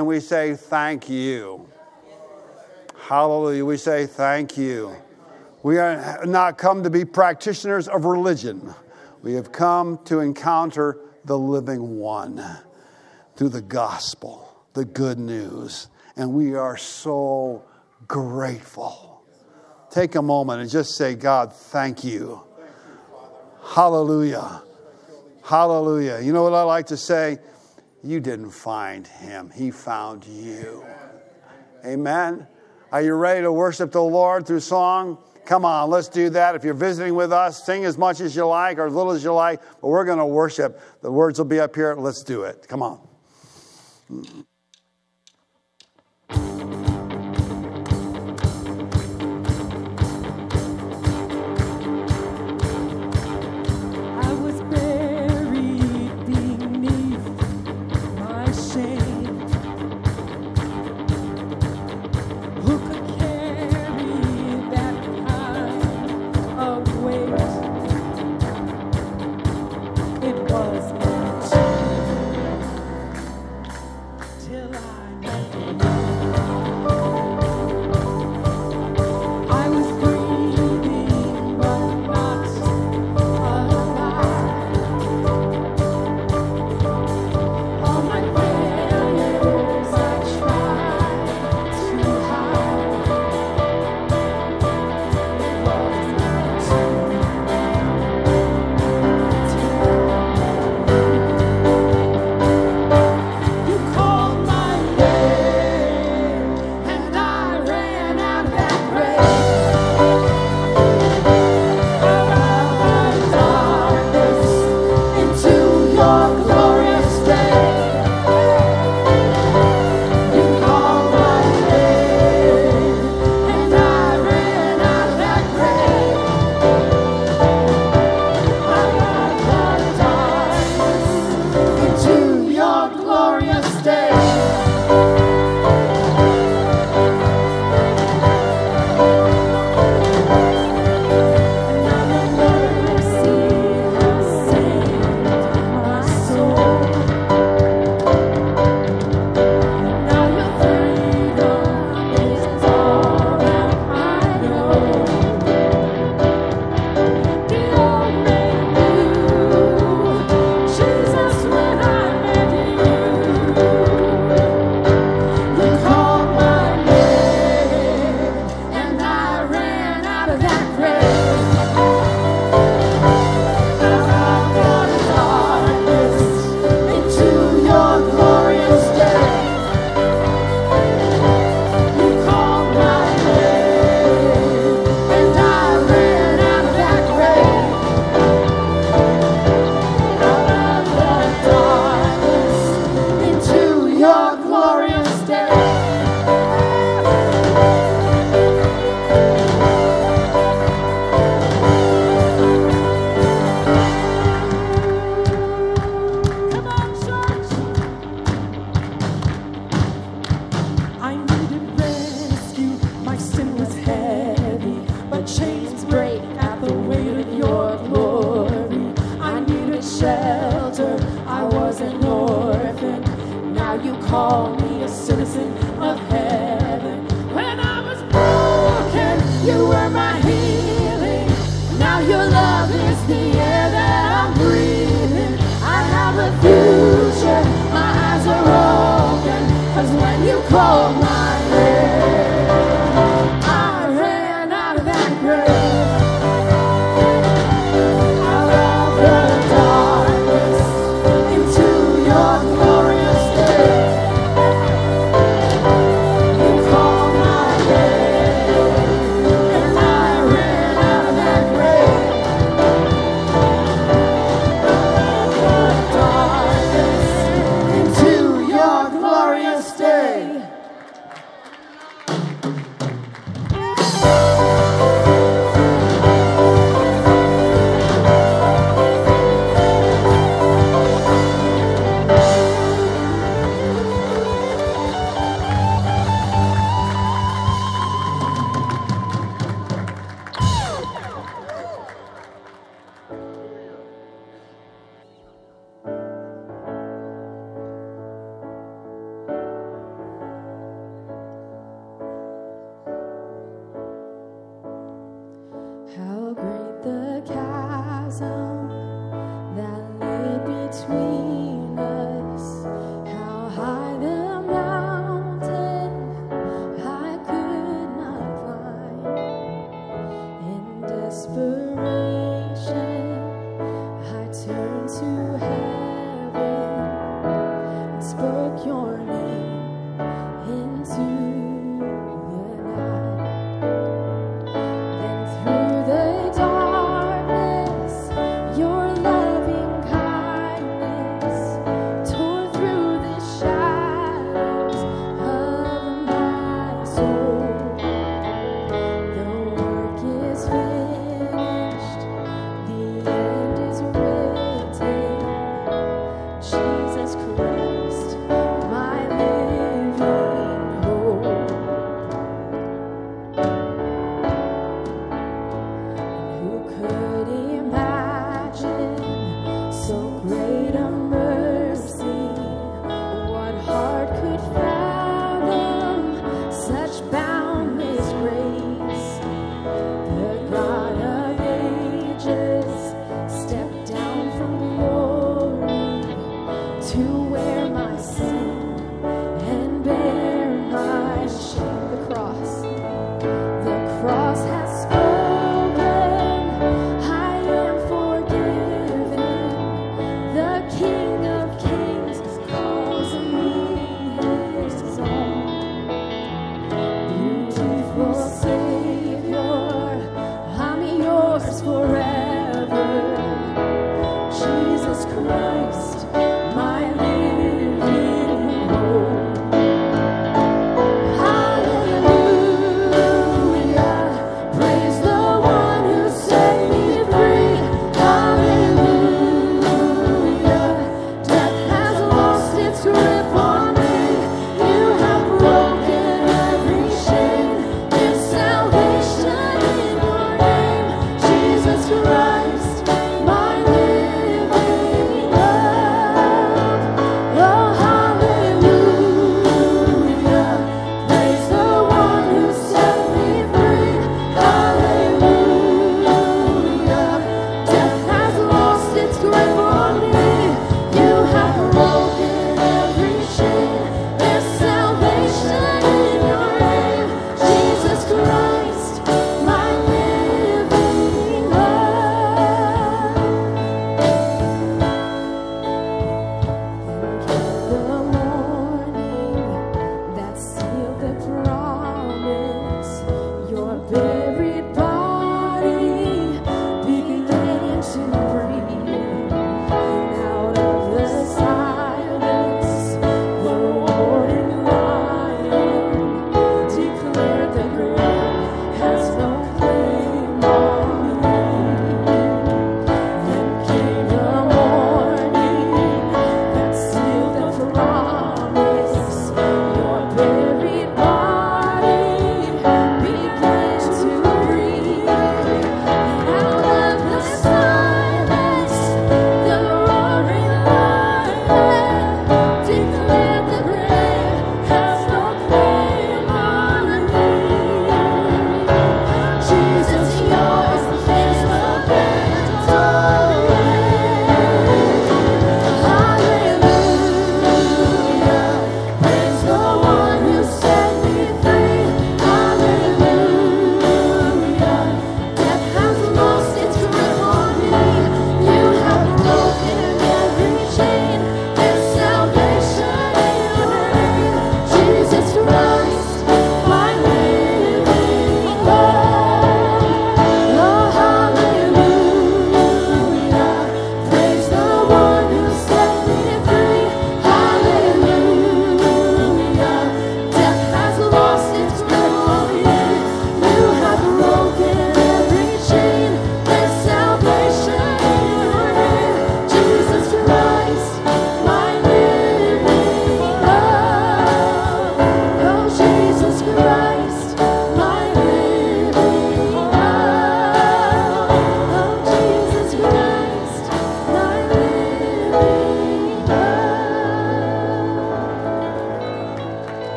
and we say thank you. Hallelujah. We say thank you. We are not come to be practitioners of religion. We have come to encounter the living one through the gospel, the good news. And we are so grateful. Take a moment and just say, God, thank you. Hallelujah. Hallelujah. You know what I like to say? You didn't find him. He found you. Amen. Are you ready to worship the Lord through song? Come on, let's do that. If you're visiting with us, sing as much as you like or as little as you like. But we're going to worship. The words will be up here. Let's do it. Come on.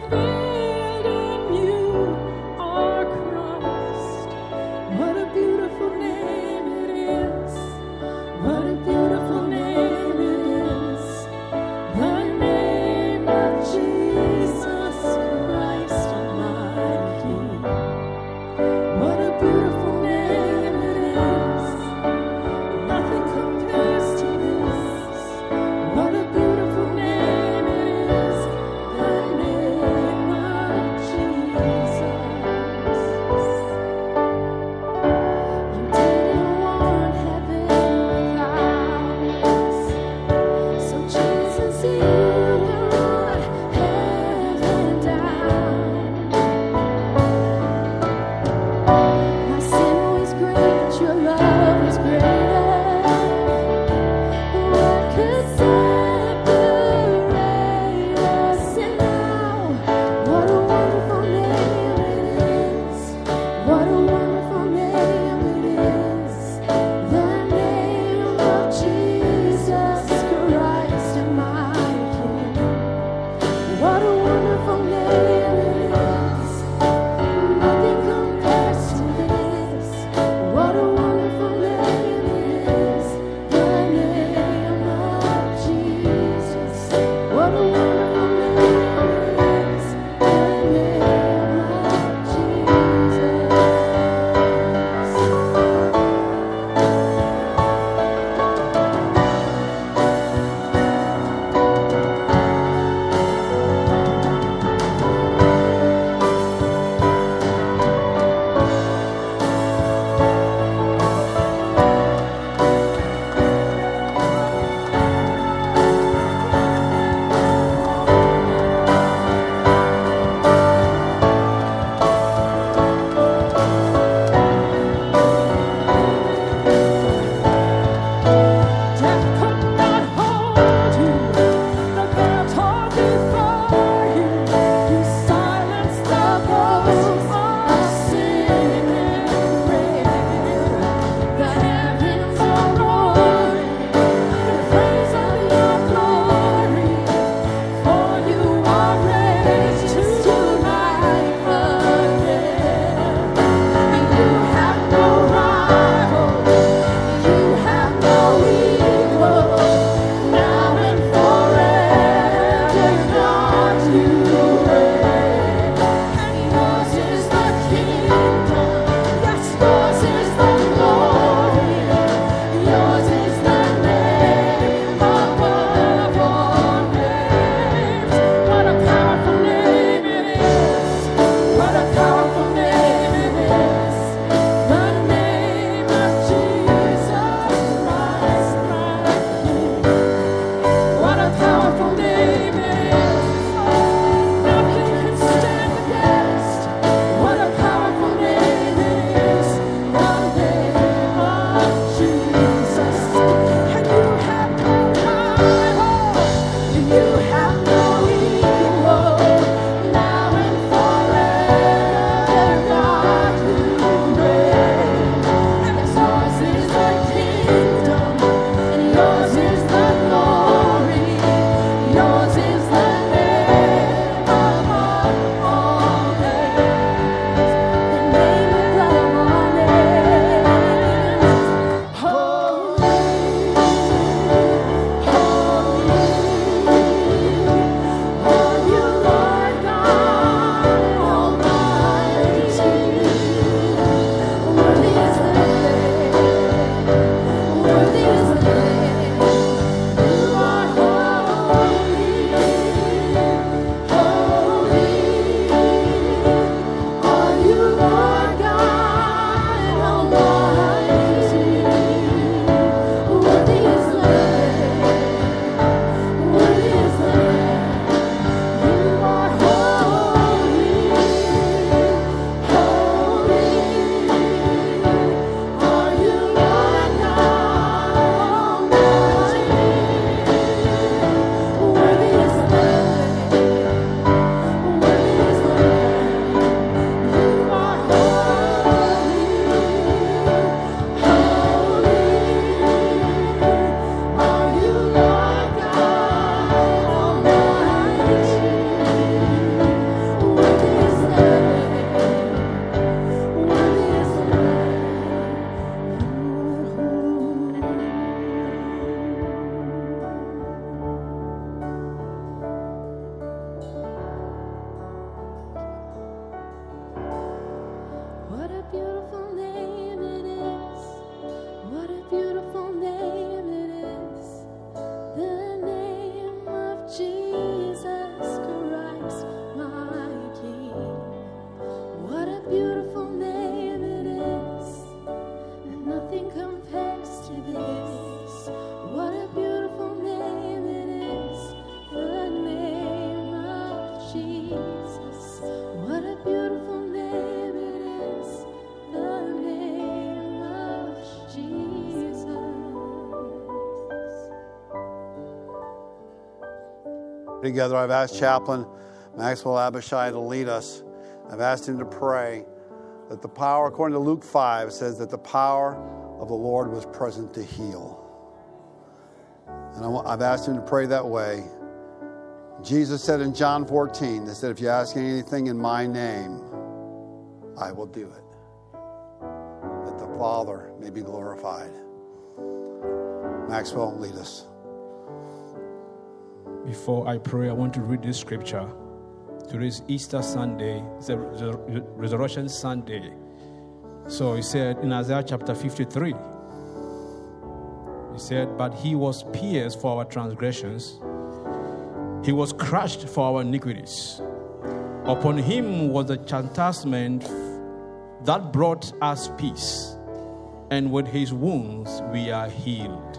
What a beautiful name it is, the name together. I've asked Chaplain Maxwell Abishai to lead us. I've asked him to pray that the power, according to Luke 5, says that the power of the Lord was present to heal. And I've asked him to pray that way. Jesus said in John 14, they said, if you ask anything in my name, I will do it, that the Father may be glorified. Maxwell, lead us. Before I pray, I want to read this scripture. Today is Easter Sunday. It's a Resurrection Sunday. So he said in Isaiah chapter 53, he said, but he was pierced for our transgressions. He was crushed for our iniquities. Upon him was the chastisement that brought us peace. And with his wounds we are healed.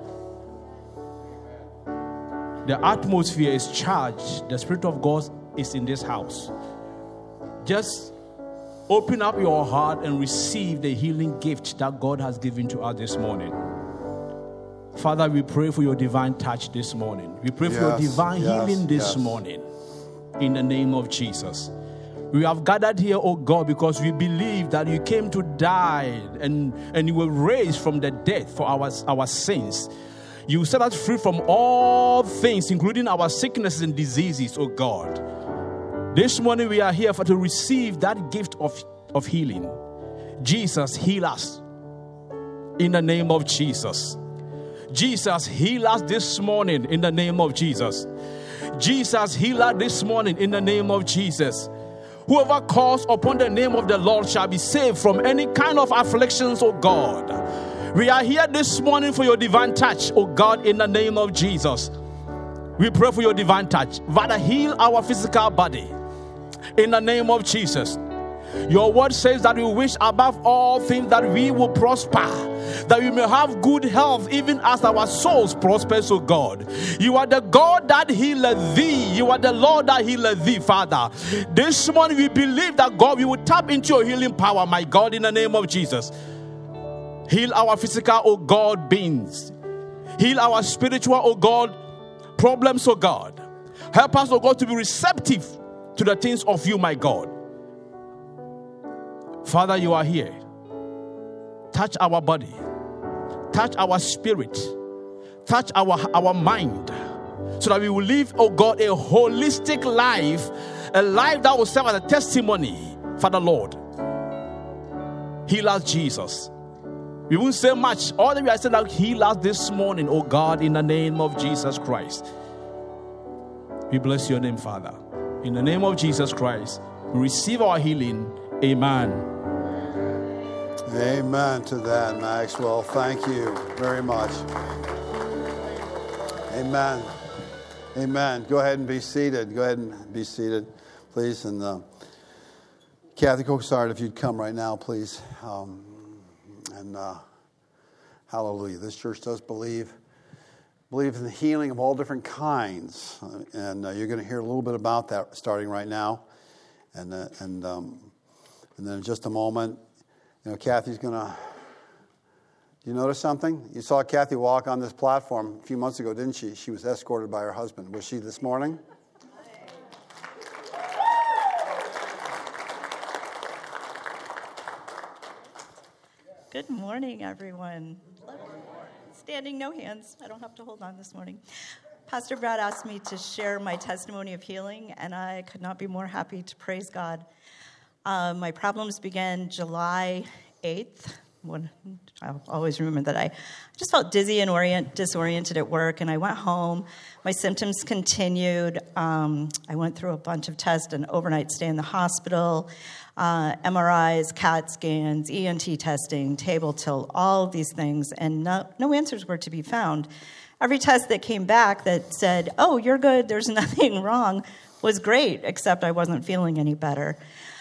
The atmosphere is charged. The Spirit of God is in this house. Just open up your heart and receive the healing gift that God has given to us this morning. Father, we pray for your divine touch this morning. We pray for your divine healing this morning. In the name of Jesus. We have gathered here, oh God, because we believe that you came to die and you were raised from the dead for our sins. You set us free from all things, including our sicknesses and diseases, oh God. This morning we are here to receive that gift of healing. Jesus, heal us. In the name of Jesus. Jesus, heal us this morning in the name of Jesus. Jesus, heal us this morning in the name of Jesus. Whoever calls upon the name of the Lord shall be saved from any kind of afflictions, oh God. We are here this morning for your divine touch, oh God, in the name of Jesus. We pray for your divine touch. Father, heal our physical body in the name of Jesus. Your word says that we wish above all things that we will prosper, that we may have good health even as our souls prosper, oh God. You are the God that healeth thee. You are the Lord that healeth thee, Father. This morning we believe that, God, we will tap into your healing power, my God, in the name of Jesus. Heal our physical, oh God, beings. Heal our spiritual, oh God, problems, oh God. Help us, oh God, to be receptive to the things of you, my God. Father, you are here. Touch our body. Touch our spirit. Touch our mind. So that we will live, oh God, a holistic life. A life that will serve as a testimony for the Lord. Heal us, Jesus. We won't say much. All that we are saying that heal us this morning, oh God, in the name of Jesus Christ. We bless your name, Father. In the name of Jesus Christ, we receive our healing. Amen. Amen to that, Maxwell. Thank you very much. Amen. Amen. Go ahead and be seated. Go ahead and be seated, please. And Kathy Coxard, if you'd come right now, please. Hallelujah. This church does believe in the healing of all different kinds. And you're going to hear a little bit about that starting right now. And then in just a moment, Kathy's going to... You notice something? You saw Kathy walk on this platform a few months ago, didn't she? She was escorted by her husband. Was she this morning? Good morning, everyone. Standing, no hands. I don't have to hold on this morning. Pastor Brad asked me to share my testimony of healing, and I could not be more happy to praise God. My problems began July 8th. I'll always remember that I just felt dizzy and disoriented at work, and I went home. My symptoms continued. I went through a bunch of tests, an overnight stay in the hospital, MRIs, CAT scans, ENT testing, table tilt, all of these things, and no answers were to be found. Every test that came back that said, oh, you're good, there's nothing wrong, was great, except I wasn't feeling any better.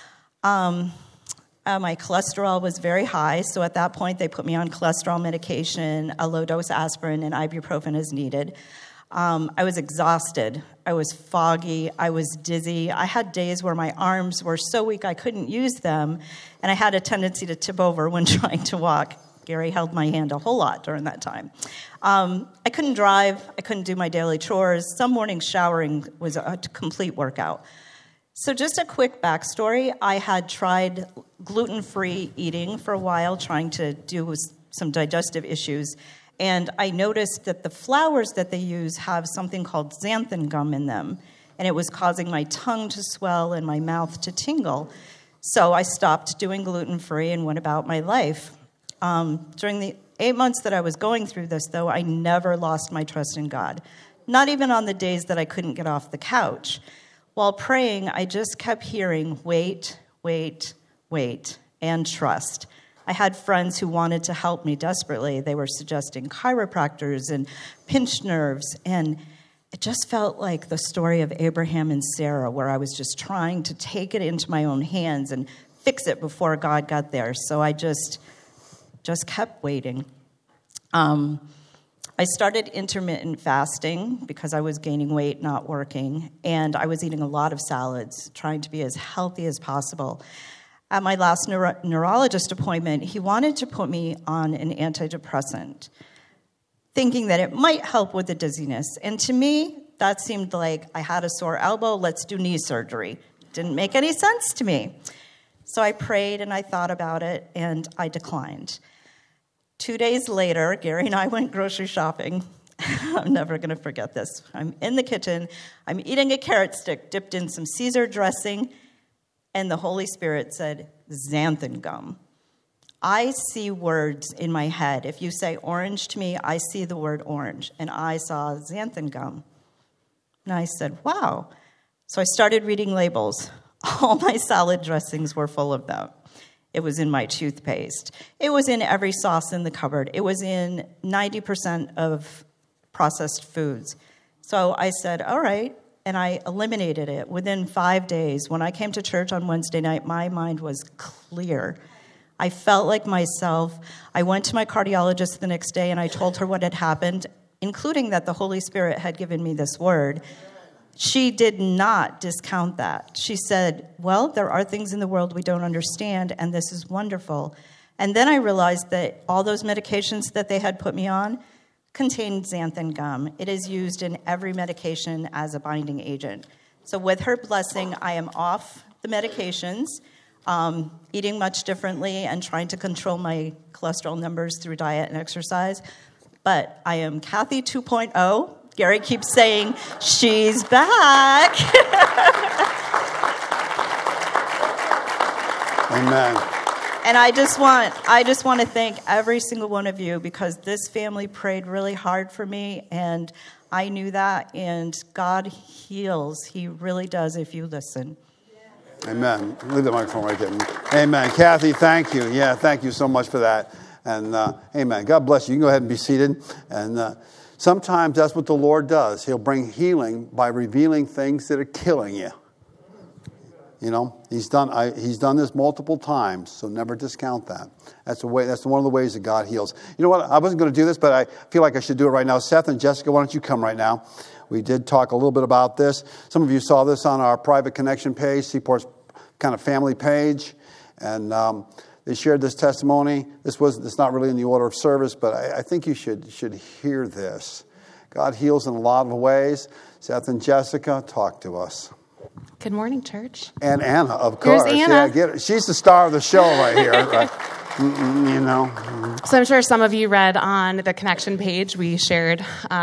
My cholesterol was very high, so at that point they put me on cholesterol medication, a low-dose aspirin, and ibuprofen as needed. I was exhausted. I was foggy. I was dizzy. I had days where my arms were so weak I couldn't use them, and I had a tendency to tip over when trying to walk. Gary held my hand a whole lot during that time. I couldn't drive. I couldn't do my daily chores. Some mornings showering was a complete workout. So just a quick backstory. I had tried gluten-free eating for a while, trying to deal with some digestive issues. And I noticed that the flours that they use have something called xanthan gum in them. And it was causing my tongue to swell and my mouth to tingle. So I stopped doing gluten-free and went about my life. During the 8 months that I was going through this, though, I never lost my trust in God. Not even on the days that I couldn't get off the couch. While praying, I just kept hearing, wait, wait, wait, and trust. I had friends who wanted to help me desperately. They were suggesting chiropractors and pinched nerves, and it just felt like the story of Abraham and Sarah, where I was just trying to take it into my own hands and fix it before God got there. So I just kept waiting. I started intermittent fasting because I was gaining weight, not working, and I was eating a lot of salads, trying to be as healthy as possible. At my last neurologist appointment, he wanted to put me on an antidepressant, thinking that it might help with the dizziness. And to me, that seemed like I had a sore elbow, let's do knee surgery. Didn't make any sense to me. So I prayed and I thought about it, and I declined. 2 days later, Gary and I went grocery shopping. I'm never going to forget this. I'm in the kitchen. I'm eating a carrot stick dipped in some Caesar dressing, and the Holy Spirit said, xanthan gum. I see words in my head. If you say orange to me, I see the word orange, and I saw xanthan gum. And I said, wow. So I started reading labels. All my salad dressings were full of them. It was in my toothpaste. It was in every sauce in the cupboard. It was in 90% of processed foods. So I said, all right, and I eliminated it within 5 days. When I came to church on Wednesday night, my mind was clear. I felt like myself. I went to my cardiologist the next day, and I told her what had happened, including that the Holy Spirit had given me this word. She did not discount that. She said, well, there are things in the world we don't understand, and this is wonderful. And then I realized that all those medications that they had put me on contained xanthan gum. It is used in every medication as a binding agent. So with her blessing, I am off the medications, eating much differently and trying to control my cholesterol numbers through diet and exercise. But I am Kathy 2.0. Gary keeps saying, she's back. Amen. And I just want to thank every single one of you, because this family prayed really hard for me, and I knew that, and God heals. He really does if you listen. Amen. Leave the microphone right there. Amen. Kathy, thank you. Yeah, thank you so much for that. And amen. God bless you. You can go ahead and be seated. And sometimes that's what the Lord does. He'll bring healing by revealing things that are killing you. You know, he's done this multiple times, so never discount that. That's one of the ways that God heals. You know what? I wasn't going to do this, but I feel like I should do it right now. Seth and Jessica, why don't you come right now? We did talk a little bit about this. Some of you saw this on our private connection page, Seaport's kind of family page, and they shared this testimony. It's not really in the order of service, but I think you should hear this. God heals in a lot of ways. Seth and Jessica, talk to us. Good morning, church. And Anna, of course. Here's Anna. Yeah, she's the star of the show right here. Right? You know. So I'm sure some of you read on the connection page, we shared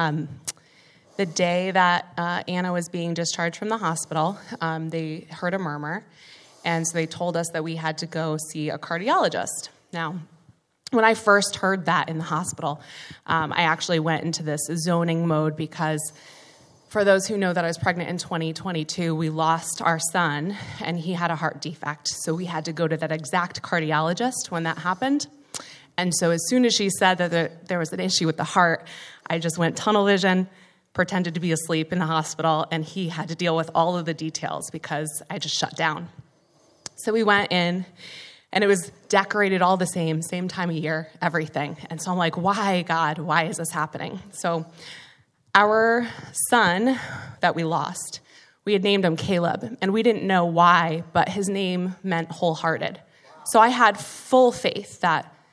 the day that Anna was being discharged from the hospital. They heard a murmur, and so they told us that we had to go see a cardiologist. Now, when I first heard that in the hospital, I actually went into this zoning mode, because for those who know that I was pregnant in 2022, we lost our son, and he had a heart defect. So we had to go to that exact cardiologist when that happened. And so as soon as she said that there was an issue with the heart, I just went tunnel vision, pretended to be asleep in the hospital, and he had to deal with all of the details because I just shut down. So we went in, and it was decorated all the same time of year, everything. And so I'm like, why, God, why is this happening? So our son that we lost, we had named him Caleb, and we didn't know why, but his name meant wholehearted. So I had full faith that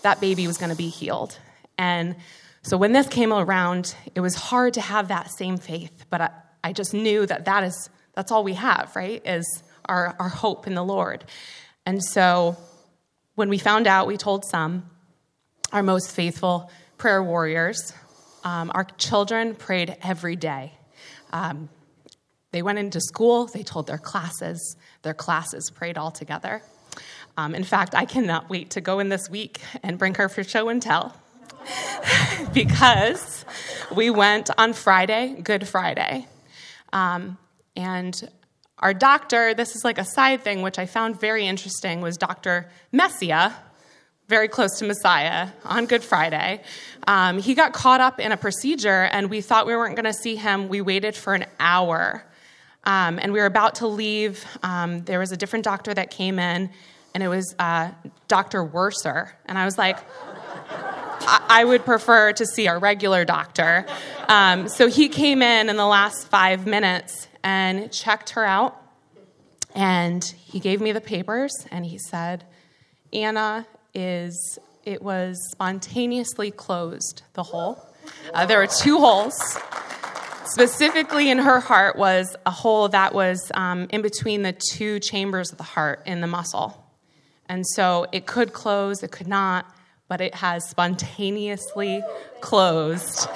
that baby was going to be healed. And so when this came around, it was hard to have that same faith, but I just knew that's all we have, right, is our hope in the Lord. And so when we found out, we told some, our most faithful prayer warriors. Our children prayed every day. They went into school, they told their classes prayed all together. In fact, I cannot wait to go in this week and bring her for show and tell. Because we went on Friday, Good Friday. And our doctor, this is like a side thing, which I found very interesting, was Dr. Messia, very close to Messiah, on Good Friday. He got caught up in a procedure, and we thought we weren't going to see him. We waited for an hour, and we were about to leave. There was a different doctor that came in, and it was Dr. Werser. And I was like, I would prefer to see our regular doctor. So he came in the last 5 minutes and checked her out. And he gave me the papers, and he said, Anna, it was spontaneously closed, the hole. There were 2 holes. Specifically in her heart was a hole that was in between the 2 chambers of the heart in the muscle. And so it could close, it could not, but it has spontaneously closed.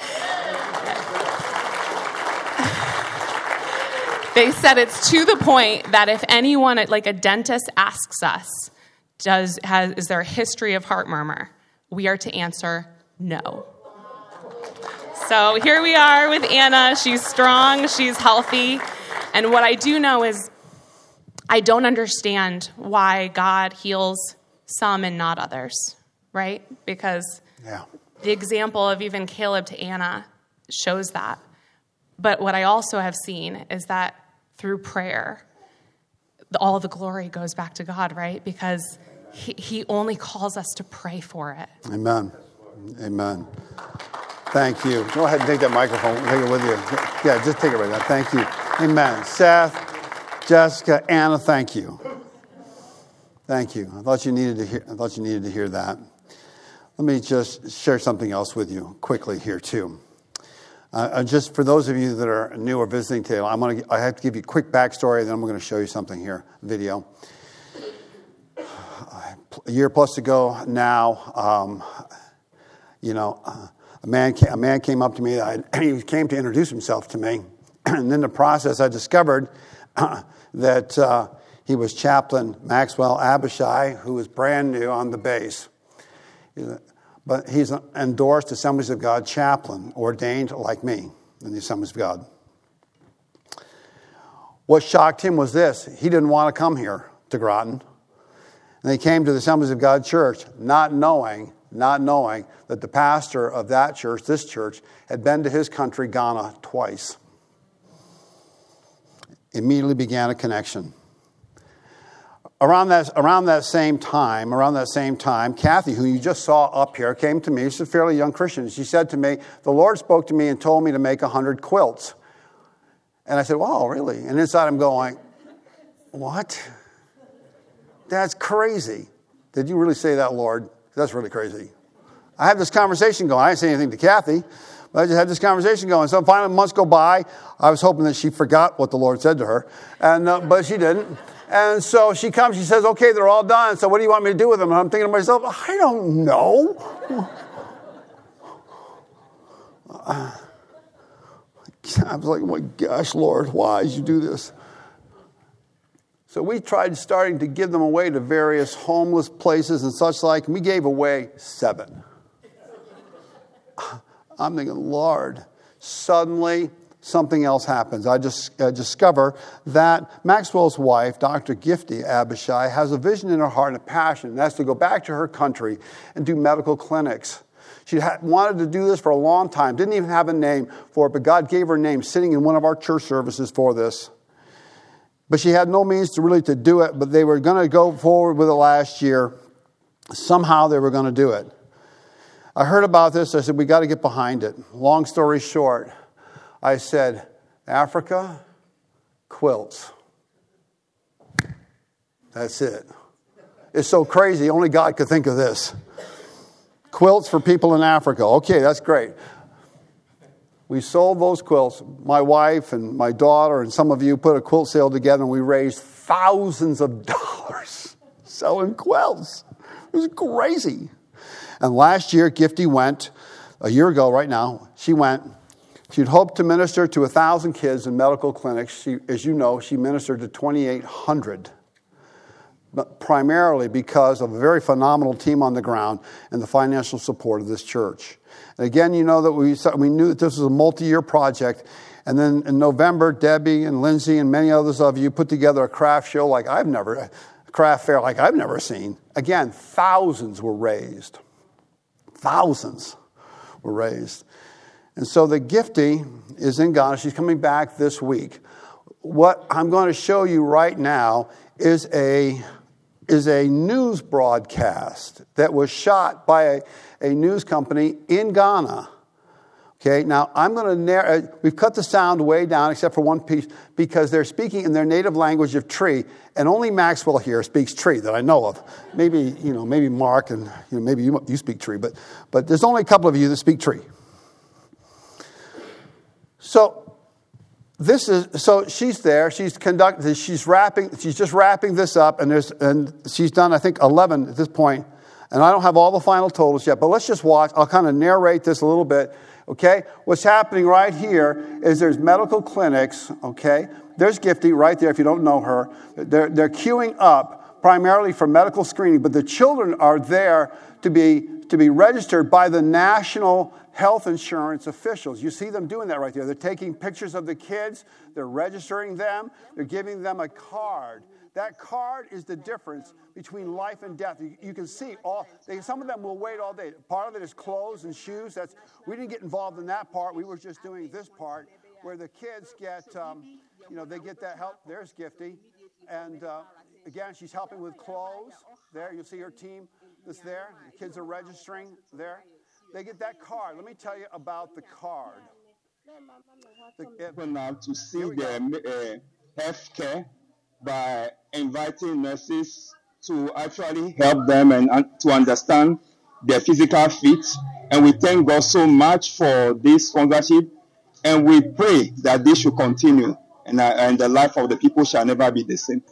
They said it's to the point that if anyone, like a dentist, asks us, is there a history of heart murmur, we are to answer no. So here we are with Anna. She's strong, she's healthy. And what I do know is I don't understand why God heals some and not others, right? Because the example of even Caleb to Anna shows that. But what I also have seen is that through prayer, all the glory goes back to God, right? Because he only calls us to pray for it. Amen. Amen. Thank you. Go ahead and take that microphone. Take it with you. Yeah, just take it right now. Thank you. Amen. Seth, Jessica, Anna, thank you. Thank you. I thought you needed to hear that. Let me just share something else with you quickly here too. Just for those of you that are new or visiting today, I have to give you a quick backstory, then I'm going to show you something here, video. A year plus ago now, a man came up to me. He came to introduce himself to me, and in the process, I discovered that he was Chaplain Maxwell Abishai, who was brand new on the base. But he's an endorsed Assemblies of God chaplain, ordained like me in the Assemblies of God. What shocked him was this. He didn't want to come here to Groton. And he came to the Assemblies of God church not knowing that the pastor of that church, this church, had been to his country, Ghana, twice. Immediately began a connection. Around that same time, Kathy, who you just saw up here, came to me. She's a fairly young Christian. She said to me, the Lord spoke to me and told me to make 100 quilts. And I said, wow, really? And inside I'm going, what? That's crazy. Did you really say that, Lord? That's really crazy. I had this conversation going. I didn't say anything to Kathy, but I just had this conversation going. So finally, months go by. I was hoping that she forgot what the Lord said to her, but she didn't. And so she comes, she says, okay, they're all done. So what do you want me to do with them? And I'm thinking to myself, I don't know. I was like, oh my gosh, Lord, why did you do this? So we tried starting to give them away to various homeless places and such like, and we gave away 7. I'm thinking, Lord, suddenly something else happens. I just discover that Maxwell's wife, Dr. Gifty Abishai, has a vision in her heart and a passion, and that's to go back to her country and do medical clinics. She wanted to do this for a long time, didn't even have a name for it, but God gave her a name sitting in one of our church services for this. But she had no means to do it, but they were going to go forward with it last year. Somehow they were going to do it. I heard about this. I said, we got to get behind it. Long story short, I said, Africa, quilts. That's it. It's so crazy. Only God could think of this. Quilts for people in Africa. Okay, that's great. We sold those quilts. My wife and my daughter and some of you put a quilt sale together, and we raised thousands of dollars selling quilts. It was crazy. And last year, Gifty went, a year ago right now, she went. She'd hoped to minister to 1,000 kids in medical clinics. She, as you know, she ministered to 2,800. But primarily because of a very phenomenal team on the ground and the financial support of this church. And again, you know that we knew that this was a multi-year project. And then in November, Debbie and Lindsay and many others of you put together a craft show craft fair like I've never seen. Again, thousands were raised. Thousands were raised. And so the Gifty is in Ghana. She's coming back this week. What I'm going to show you right now is a news broadcast that was shot by a news company in Ghana. Okay, now I'm going to we've cut the sound way down except for one piece because they're speaking in their native language of Tree, and only Maxwell here speaks Tree that I know of. Maybe Mark and maybe you speak Tree, but there's only a couple of you that speak Tree. So she's there. She's just wrapping this up, and she's done I think 11 at this point, and I don't have all the final totals yet. But let's just watch. I'll kind of narrate this a little bit. Okay, what's happening right here is there's medical clinics. Okay, there's Gifty right there. If you don't know her, they're queuing up primarily for medical screening, but the children are there to be registered by the national health insurance officials. You see them doing that right there. They're taking pictures of the kids. They're registering them. They're giving them a card. That card is the difference between life and death. You can see some of them will wait all day. Part of it is clothes and shoes. We didn't get involved in that part. We were just doing this part where the kids get, they get that help. There's Gifty. And again, she's helping with clothes. There, you'll see her team that's there. The kids are registering there. They get that card. Let me tell you about the card. Now to see the health care by inviting nurses to actually help them and to understand their physical fit. And we thank God so much for this sponsorship. And we pray that this should continue and the life of the people shall never be the same.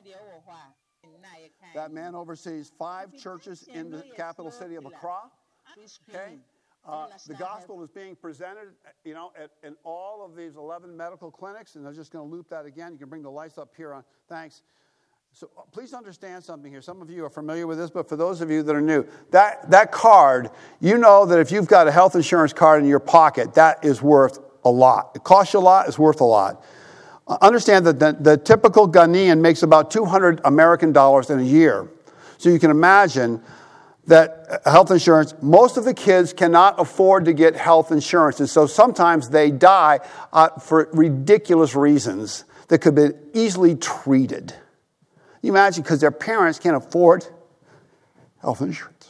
That man oversees 5 churches in the capital city of Accra. Okay. The gospel is being presented, in all of these 11 medical clinics, and I'm just going to loop that again. You can bring the lights up here on. Thanks. So please understand something here. Some of you are familiar with this, but for those of you that are new, that card, you know that if you've got a health insurance card in your pocket, that is worth a lot. It costs you a lot. It's worth a lot. Understand that the typical Ghanaian makes about $200 American in a year. So you can imagine that health insurance, most of the kids cannot afford to get health insurance. And so sometimes they die for ridiculous reasons that could be easily treated. You imagine because their parents can't afford health insurance.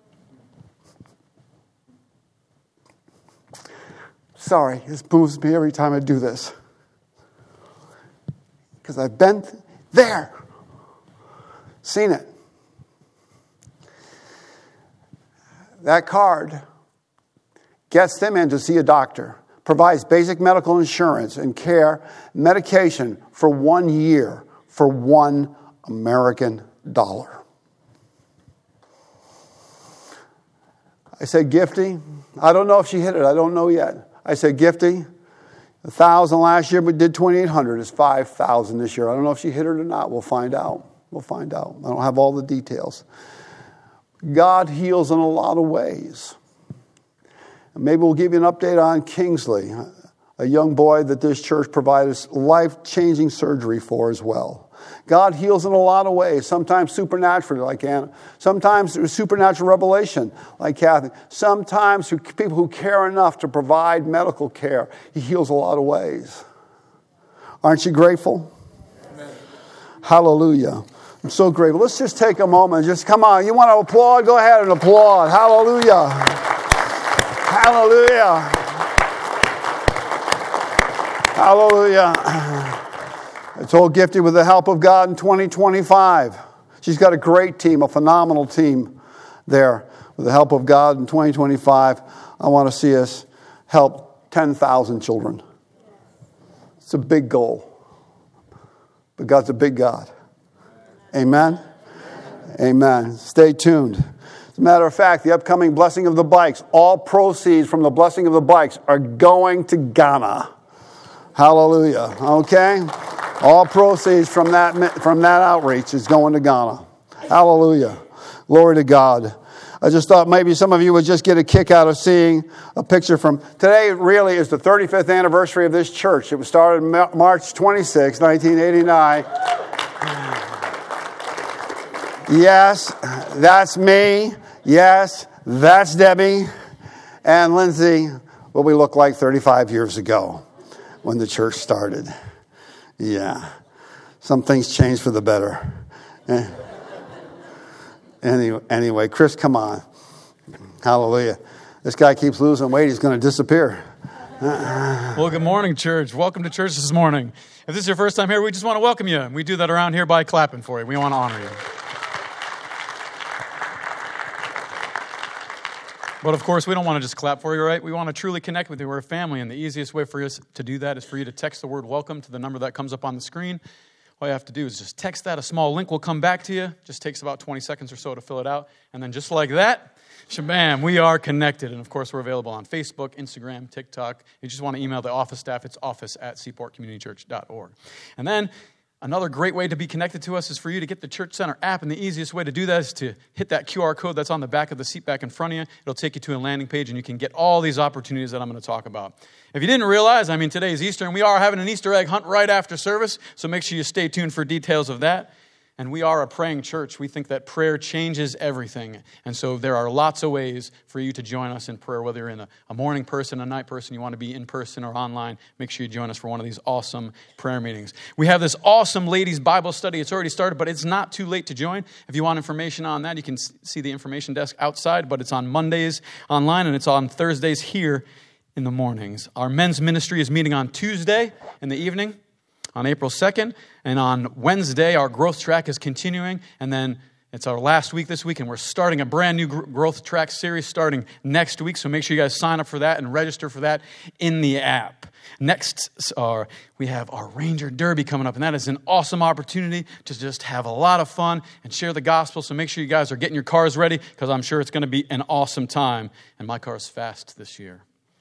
Sorry, this moves me every time I do this. Because I've been there, seen it. That card gets them in to see a doctor, provides basic medical insurance and care, medication for 1 year for $1 American. I said, Gifty. I don't know if she hit it. I don't know yet. I said, Gifty. 1,000 last year, but did 2,800. It's 5,000 this year. I don't know if she hit it or not. We'll find out. I don't have all the details. God heals in a lot of ways. And maybe we'll give you an update on Kingsley, a young boy that this church provided life-changing surgery for as well. God heals in a lot of ways, sometimes supernaturally like Anna, sometimes through supernatural revelation like Kathy, sometimes through people who care enough to provide medical care. He heals a lot of ways. Aren't you grateful? Amen. Hallelujah. I'm so grateful. Let's just take a moment. Just come on. You want to applaud? Go ahead and applaud. Hallelujah. Hallelujah. Hallelujah. I told Gifty with the help of God in 2025. She's got a great team, a phenomenal team there. with the help of God in 2025, I want to see us help 10,000 children. It's a big goal. But God's a big God. Amen? Amen. Stay tuned. As a matter of fact, the upcoming blessing of the bikes, all proceeds from the blessing of the bikes are going to Ghana. Hallelujah. Okay? All proceeds from that outreach is going to Ghana. Hallelujah. Glory to God. I just thought maybe some of you would just get a kick out of seeing a picture from... Today really is the 35th anniversary of this church. It was started March 26, 1989. Yes, that's me. Yes, that's Debbie. And Lindsay, what we looked like 35 years ago when the church started. Yeah. Some things changed for the better. Anyway, Chris, come on. Hallelujah. This guy keeps losing weight. He's going to disappear. Well, good morning, church. Welcome to church this morning. If this is your first time here, we just want to welcome you. We do that around here by clapping for you. We want to honor you. But of course, we don't want to just clap for you, right? We want to truly connect with you. We're a family, and the easiest way for us to do that is for you to text the word welcome to the number that comes up on the screen. All you have to do is just text that. A small link will come back to you. Just takes about 20 seconds or so to fill it out. And then just like that, shabam, we are connected. And of course, we're available on Facebook, Instagram, TikTok. You just want to email the office staff. It's office@seaportcommunitychurch.org. And then another great way to be connected to us is for you to get the Church Center app. And the easiest way to do that is to hit that QR code that's on the back of the seat back in front of you. It'll take you to a landing page, and you can get all these opportunities that I'm going to talk about. If you didn't realize, today is Easter, and we are having an Easter egg hunt right after service, so make sure you stay tuned for details of that. And we are a praying church. We think that prayer changes everything. And so there are lots of ways for you to join us in prayer, whether you're a morning person, a night person, you want to be in person or online, make sure you join us for one of these awesome prayer meetings. We have this awesome ladies' Bible study. It's already started, but it's not too late to join. If you want information on that, you can see the information desk outside, but it's on Mondays online, and it's on Thursdays here in the mornings. Our men's ministry is meeting on Tuesday in the evening on April 2nd. And on Wednesday, our growth track is continuing. And then it's our last week this week, and we're starting a brand new growth track series starting next week. So make sure you guys sign up for that and register for that in the app. Next, we have our Ranger Derby coming up, and that is an awesome opportunity to just have a lot of fun and share the gospel. So make sure you guys are getting your cars ready, because I'm sure it's going to be an awesome time. And my car is fast this year.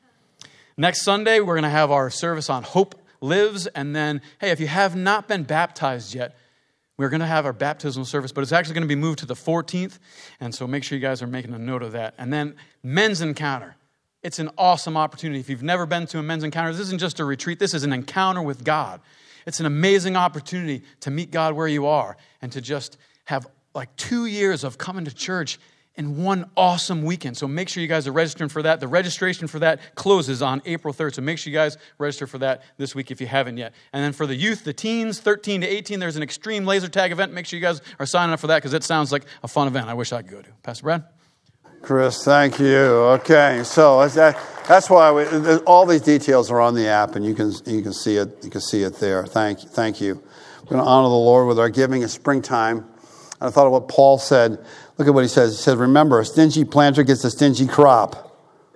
Next Sunday, we're going to have our service on Hope Lives. And then, hey, if you have not been baptized yet, we're going to have our baptismal service, but it's actually going to be moved to the 14th. And so make sure you guys are making a note of that. And then men's encounter. It's an awesome opportunity. If you've never been to a men's encounter, this isn't just a retreat. This is an encounter with God. It's an amazing opportunity to meet God where you are and to just have like 2 years of coming to church in one awesome weekend. So make sure you guys are registering for that. The registration for that closes on April 3rd. So make sure you guys register for that this week if you haven't yet. And then for the youth, the teens, 13 to 18, there's an extreme laser tag event. Make sure you guys are signing up for that, because it sounds like a fun event. I wish I could go to. Pastor Brad? Chris, thank you. Okay, so that's why all these details are on the app, and you can see it. You can see it there. Thank you. We're going to honor the Lord with our giving in springtime. I thought of what Paul said. Look at what he says. He says, remember, a stingy planter gets a stingy crop.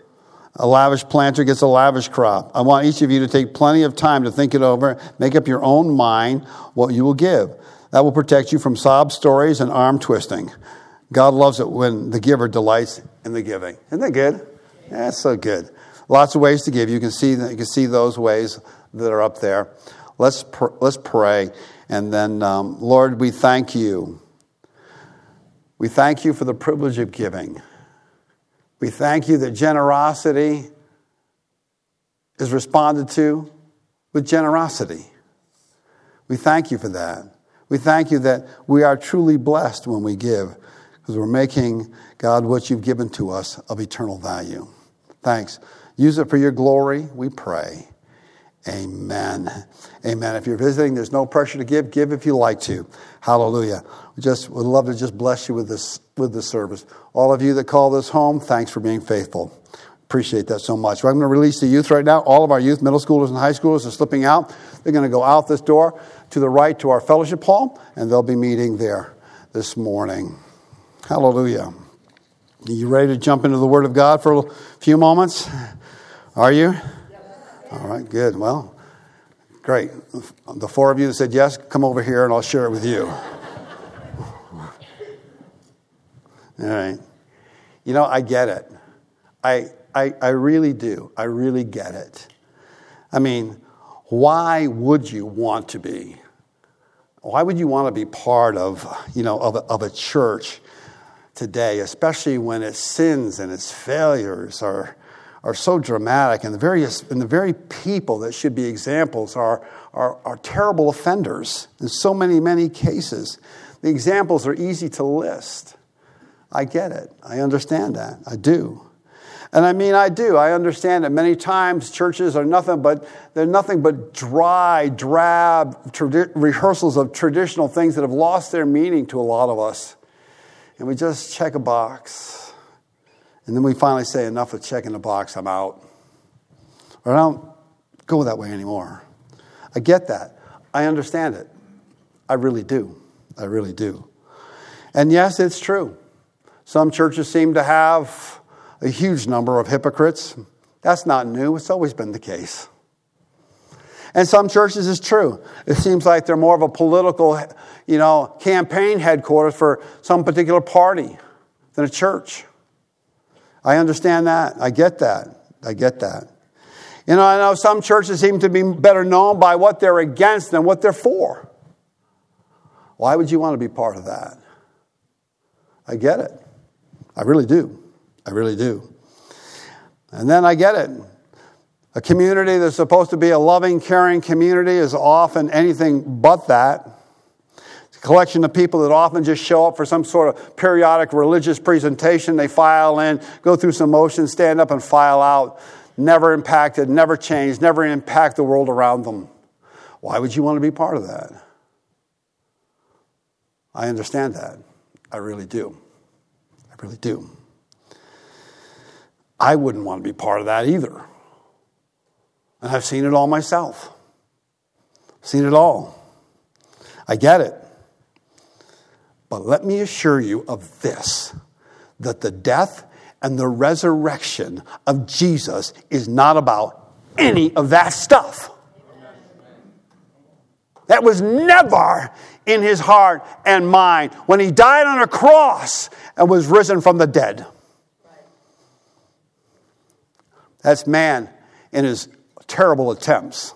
A lavish planter gets a lavish crop. I want each of you to take plenty of time to think it over, make up your own mind what you will give. That will protect you from sob stories and arm twisting. God loves it when the giver delights in the giving. Isn't that good? Yeah, it's so good. Lots of ways to give. You can see those ways that are up there. Let's pray. And then, Lord, we thank you. We thank you for the privilege of giving. We thank you that generosity is responded to with generosity. We thank you for that. We thank you that we are truly blessed when we give, because we're making, God, what you've given to us of eternal value. Thanks. Use it for your glory, we pray. Amen. Amen. If you're visiting, there's no pressure to give. Give if you like to. Hallelujah. We just would love to just bless you with this service. All of you that call this home, thanks for being faithful. Appreciate that so much. I'm going to release the youth right now. All of our youth, middle schoolers and high schoolers are slipping out. They're going to go out this door to the right to our fellowship hall, and they'll be meeting there this morning. Hallelujah. Are you ready to jump into the Word of God for a few moments? Are you? All right, good. Well, great. The four of you that said yes, come over here and I'll share it with you. All right. You know, I get it. I really do. I really get it. I mean, why would you want to be? Why would you want to be part of, of a church today, especially when its sins and its failures are so dramatic, and the very people that should be examples are terrible offenders in so many cases. The examples are easy to list. I get it. I understand that. I do. And I mean, I do. I understand that many times churches are nothing but dry, drab rehearsals of traditional things that have lost their meaning to a lot of us. And we just check a box. And then we finally say, enough of checking the box, I'm out. Or I don't go that way anymore. I get that. I understand it. I really do. I really do. And yes, it's true. Some churches seem to have a huge number of hypocrites. That's not new. It's always been the case. And some churches, it's true. It seems like they're more of a political, campaign headquarters for some particular party than a church. I understand that. I get that. I know some churches seem to be better known by what they're against than what they're for. Why would you want to be part of that? I get it. I really do. And then I get it. A community that's supposed to be a loving, caring community is often anything but that. It's a collection of people that often just show up for some sort of periodic religious presentation. They file in, go through some motions, stand up and file out. Never impacted, never changed, never impact the world around them. Why would you want to be part of that? I understand that. I really do. I wouldn't want to be part of that either. And I've seen it all myself. Seen it all. I get it. But let me assure you of this, that the death and the resurrection of Jesus is not about any of that stuff. That was never in his heart and mind when he died on a cross and was risen from the dead. That's man in his terrible attempts.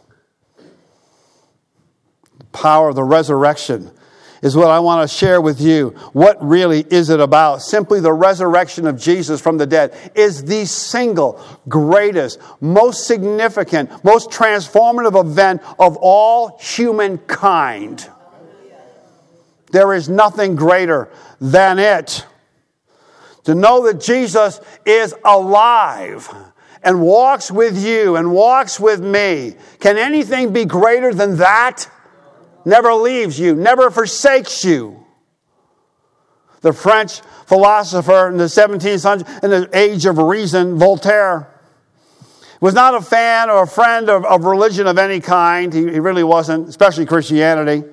The power of the resurrection is what I want to share with you. What really is it about? Simply the resurrection of Jesus from the dead is the single greatest, most significant, most transformative event of all humankind. There is nothing greater than it. To know that Jesus is alive and walks with you and walks with me. Can anything be greater than that? Never leaves you, never forsakes you. The French philosopher in the 17th century, in the age of reason, Voltaire, was not a fan or a friend of religion of any kind. He really wasn't, especially Christianity.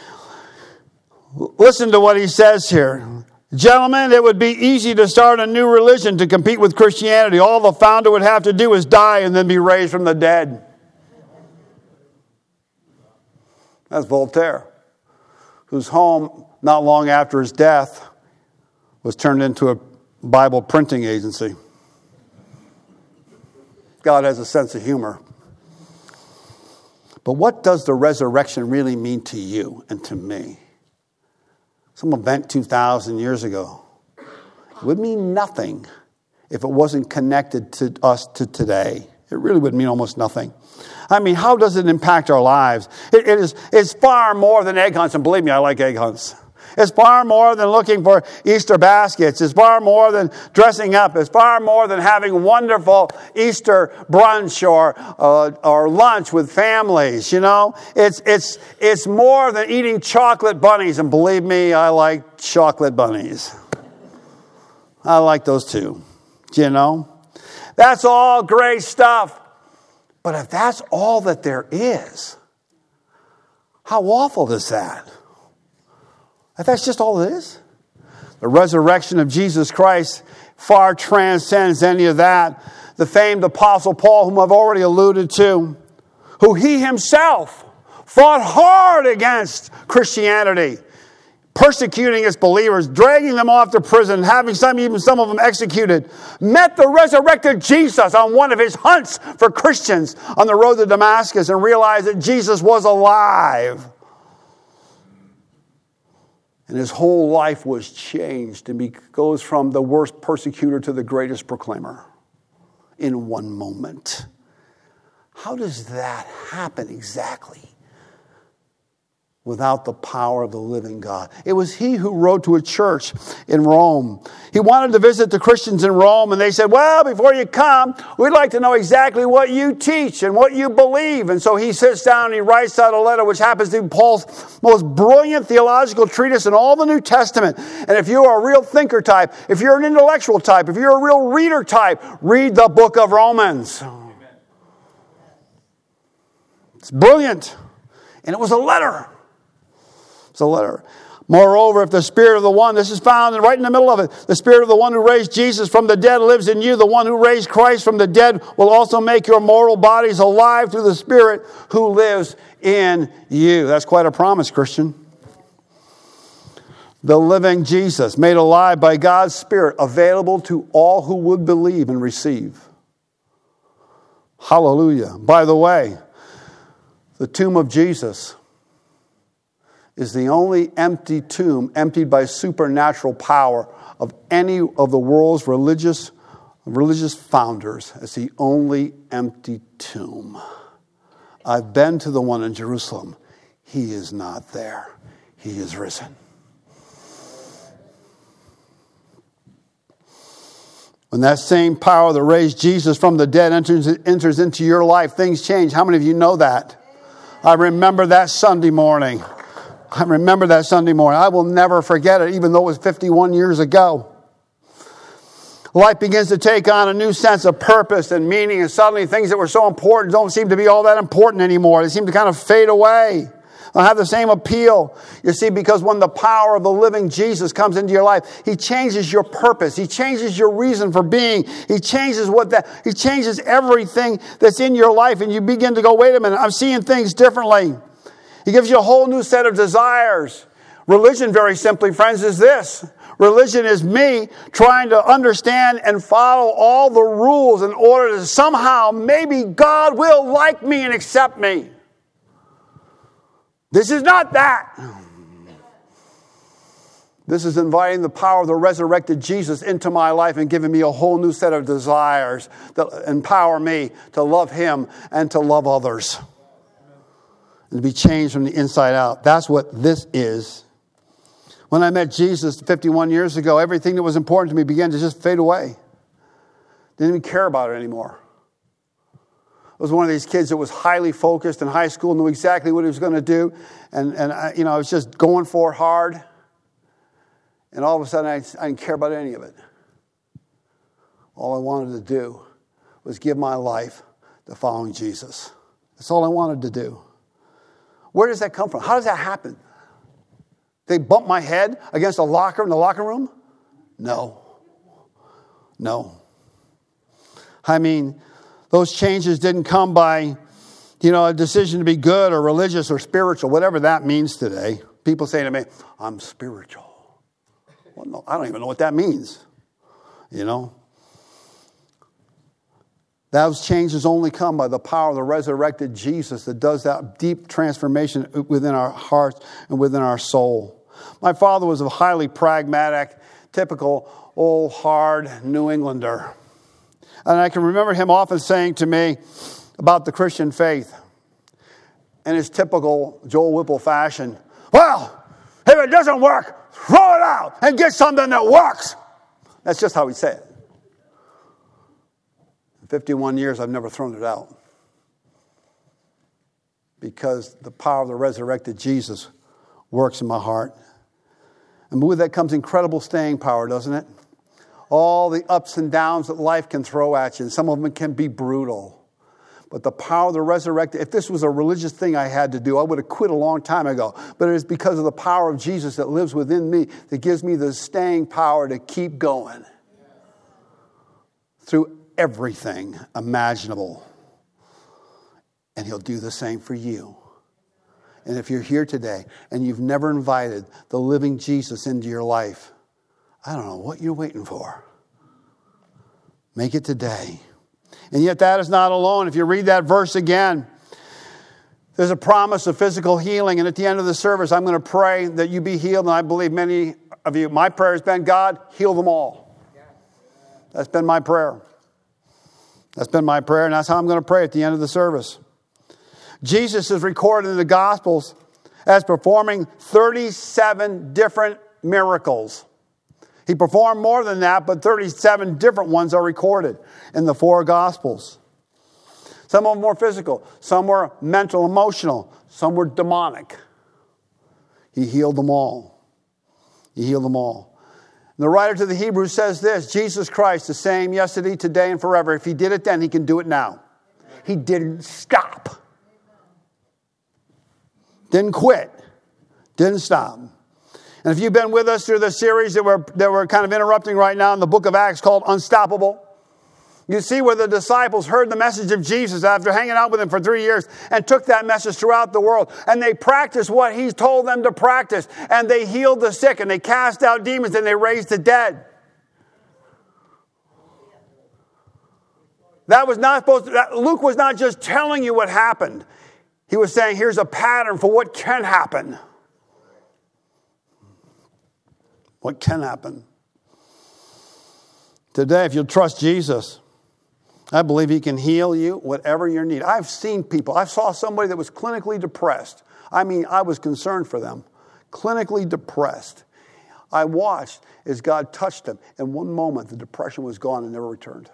Listen to what he says here. Gentlemen, it would be easy to start a new religion to compete with Christianity. All the founder would have to do is die and then be raised from the dead. That's Voltaire, whose home, not long after his death, was turned into a Bible printing agency. God has a sense of humor. But what does the resurrection really mean to you and to me? Some event 2,000 years ago. It would mean nothing if it wasn't connected to us to today. It really would mean almost nothing. I mean, how does it impact our lives? It's far more than egg hunts, and believe me, I like egg hunts. It's far more than looking for Easter baskets. It's far more than dressing up. It's far more than having wonderful Easter brunch or lunch with families. You know, it's more than eating chocolate bunnies. And believe me, I like chocolate bunnies. I like those too. You know, that's all great stuff. But if that's all that there is, how awful is that? If that's just all it is? The resurrection of Jesus Christ far transcends any of that. The famed Apostle Paul, whom I've already alluded to, who he himself fought hard against Christianity, persecuting its believers, dragging them off to prison, having even some of them executed, met the resurrected Jesus on one of his hunts for Christians on the road to Damascus and realized that Jesus was alive. And his whole life was changed, and he goes from the worst persecutor to the greatest proclaimer in one moment. How does that happen exactly? Without the power of the living God. It was he who wrote to a church in Rome. He wanted to visit the Christians in Rome, and they said, well, before you come, we'd like to know exactly what you teach and what you believe. And so he sits down and he writes out a letter, which happens to be Paul's most brilliant theological treatise in all the New Testament. And if you are a real thinker type, if you're an intellectual type, if you're a real reader type, read the book of Romans. Amen. It's brilliant. And it was a letter. It's a letter. Moreover, if the Spirit of the one, this is found right in the middle of it, the Spirit of the one who raised Jesus from the dead lives in you, the one who raised Christ from the dead will also make your mortal bodies alive through the Spirit who lives in you. That's quite a promise, Christian. The living Jesus, made alive by God's Spirit, available to all who would believe and receive. Hallelujah. By the way, the tomb of Jesus is the only empty tomb, emptied by supernatural power, of any of the world's religious founders. It's the only empty tomb. I've been to the one in Jerusalem. He is not there. He is risen. When that same power that raised Jesus from the dead enters into your life, things change. How many of you know that? I remember that Sunday morning. I will never forget it, even though it was 51 years ago. Life begins to take on a new sense of purpose and meaning, and suddenly things that were so important don't seem to be all that important anymore. They seem to kind of fade away. Don't have the same appeal. You see, because when the power of the living Jesus comes into your life, he changes your purpose. He changes your reason for being. He changes everything that's in your life, and you begin to go, wait a minute, I'm seeing things differently. He gives you a whole new set of desires. Religion, very simply, friends, is this. Religion is me trying to understand and follow all the rules in order to somehow, maybe God will like me and accept me. This is not that. This is inviting the power of the resurrected Jesus into my life and giving me a whole new set of desires that empower me to love him and to love others. And to be changed from the inside out. That's what this is. When I met Jesus 51 years ago, everything that was important to me began to just fade away. Didn't even care about it anymore. I was one of these kids that was highly focused in high school, knew exactly what he was going to do. And I was just going for it hard. And all of a sudden, I didn't care about any of it. All I wanted to do was give my life to following Jesus. That's all I wanted to do. Where does that come from? How does that happen? They bump my head against a locker in the locker room? No. I mean, those changes didn't come by, a decision to be good or religious or spiritual, whatever that means today. People say to me, I'm spiritual. Well, no, I don't even know what that means. Those changes only come by the power of the resurrected Jesus that does that deep transformation within our hearts and within our soul. My father was a highly pragmatic, typical old, hard New Englander. And I can remember him often saying to me about the Christian faith in his typical Joel Whipple fashion, well, if it doesn't work, throw it out and get something that works. That's just how he said it. 51 years, I've never thrown it out. Because the power of the resurrected Jesus works in my heart. And with that comes incredible staying power, doesn't it? All the ups and downs that life can throw at you, and some of them can be brutal. But the power of the resurrected, if this was a religious thing I had to do, I would have quit a long time ago. But it is because of the power of Jesus that lives within me that gives me the staying power to keep going. through everything imaginable. And he'll do the same for you. And if you're here today and you've never invited the living Jesus into your life, I don't know what you're waiting for. Make it today. And yet that is not alone. If you read that verse again, there's a promise of physical healing. And at the end of the service, I'm going to pray that you be healed. And I believe many of you, my prayer has been, God, heal them all. That's been my prayer. That's been my prayer. And that's how I'm going to pray at the end of the service. Jesus is recorded in the Gospels as performing 37 different miracles. He performed more than that, but 37 different ones are recorded in the 4 Gospels. Some of them were physical. Some were mental, emotional. Some were demonic. He healed them all. He healed them all. And the writer to the Hebrews says this, Jesus Christ, the same yesterday, today, and forever. If he did it then, he can do it now. He didn't stop. Didn't quit. Didn't stop. And if you've been with us through the series that we're kind of interrupting right now in the book of Acts called Unstoppable, you see where the disciples heard the message of Jesus after hanging out with him for 3 years and took that message throughout the world. And they practiced what he told them to practice. And they healed the sick and they cast out demons and they raised the dead. Luke was not just telling you what happened. He was saying, here's a pattern for what can happen. What can happen? Today, if you'll trust Jesus, I believe he can heal you, whatever your need. I've seen people. I saw somebody that was clinically depressed. I mean, I was concerned for them. Clinically depressed. I watched as God touched them. In one moment, the depression was gone and never returned.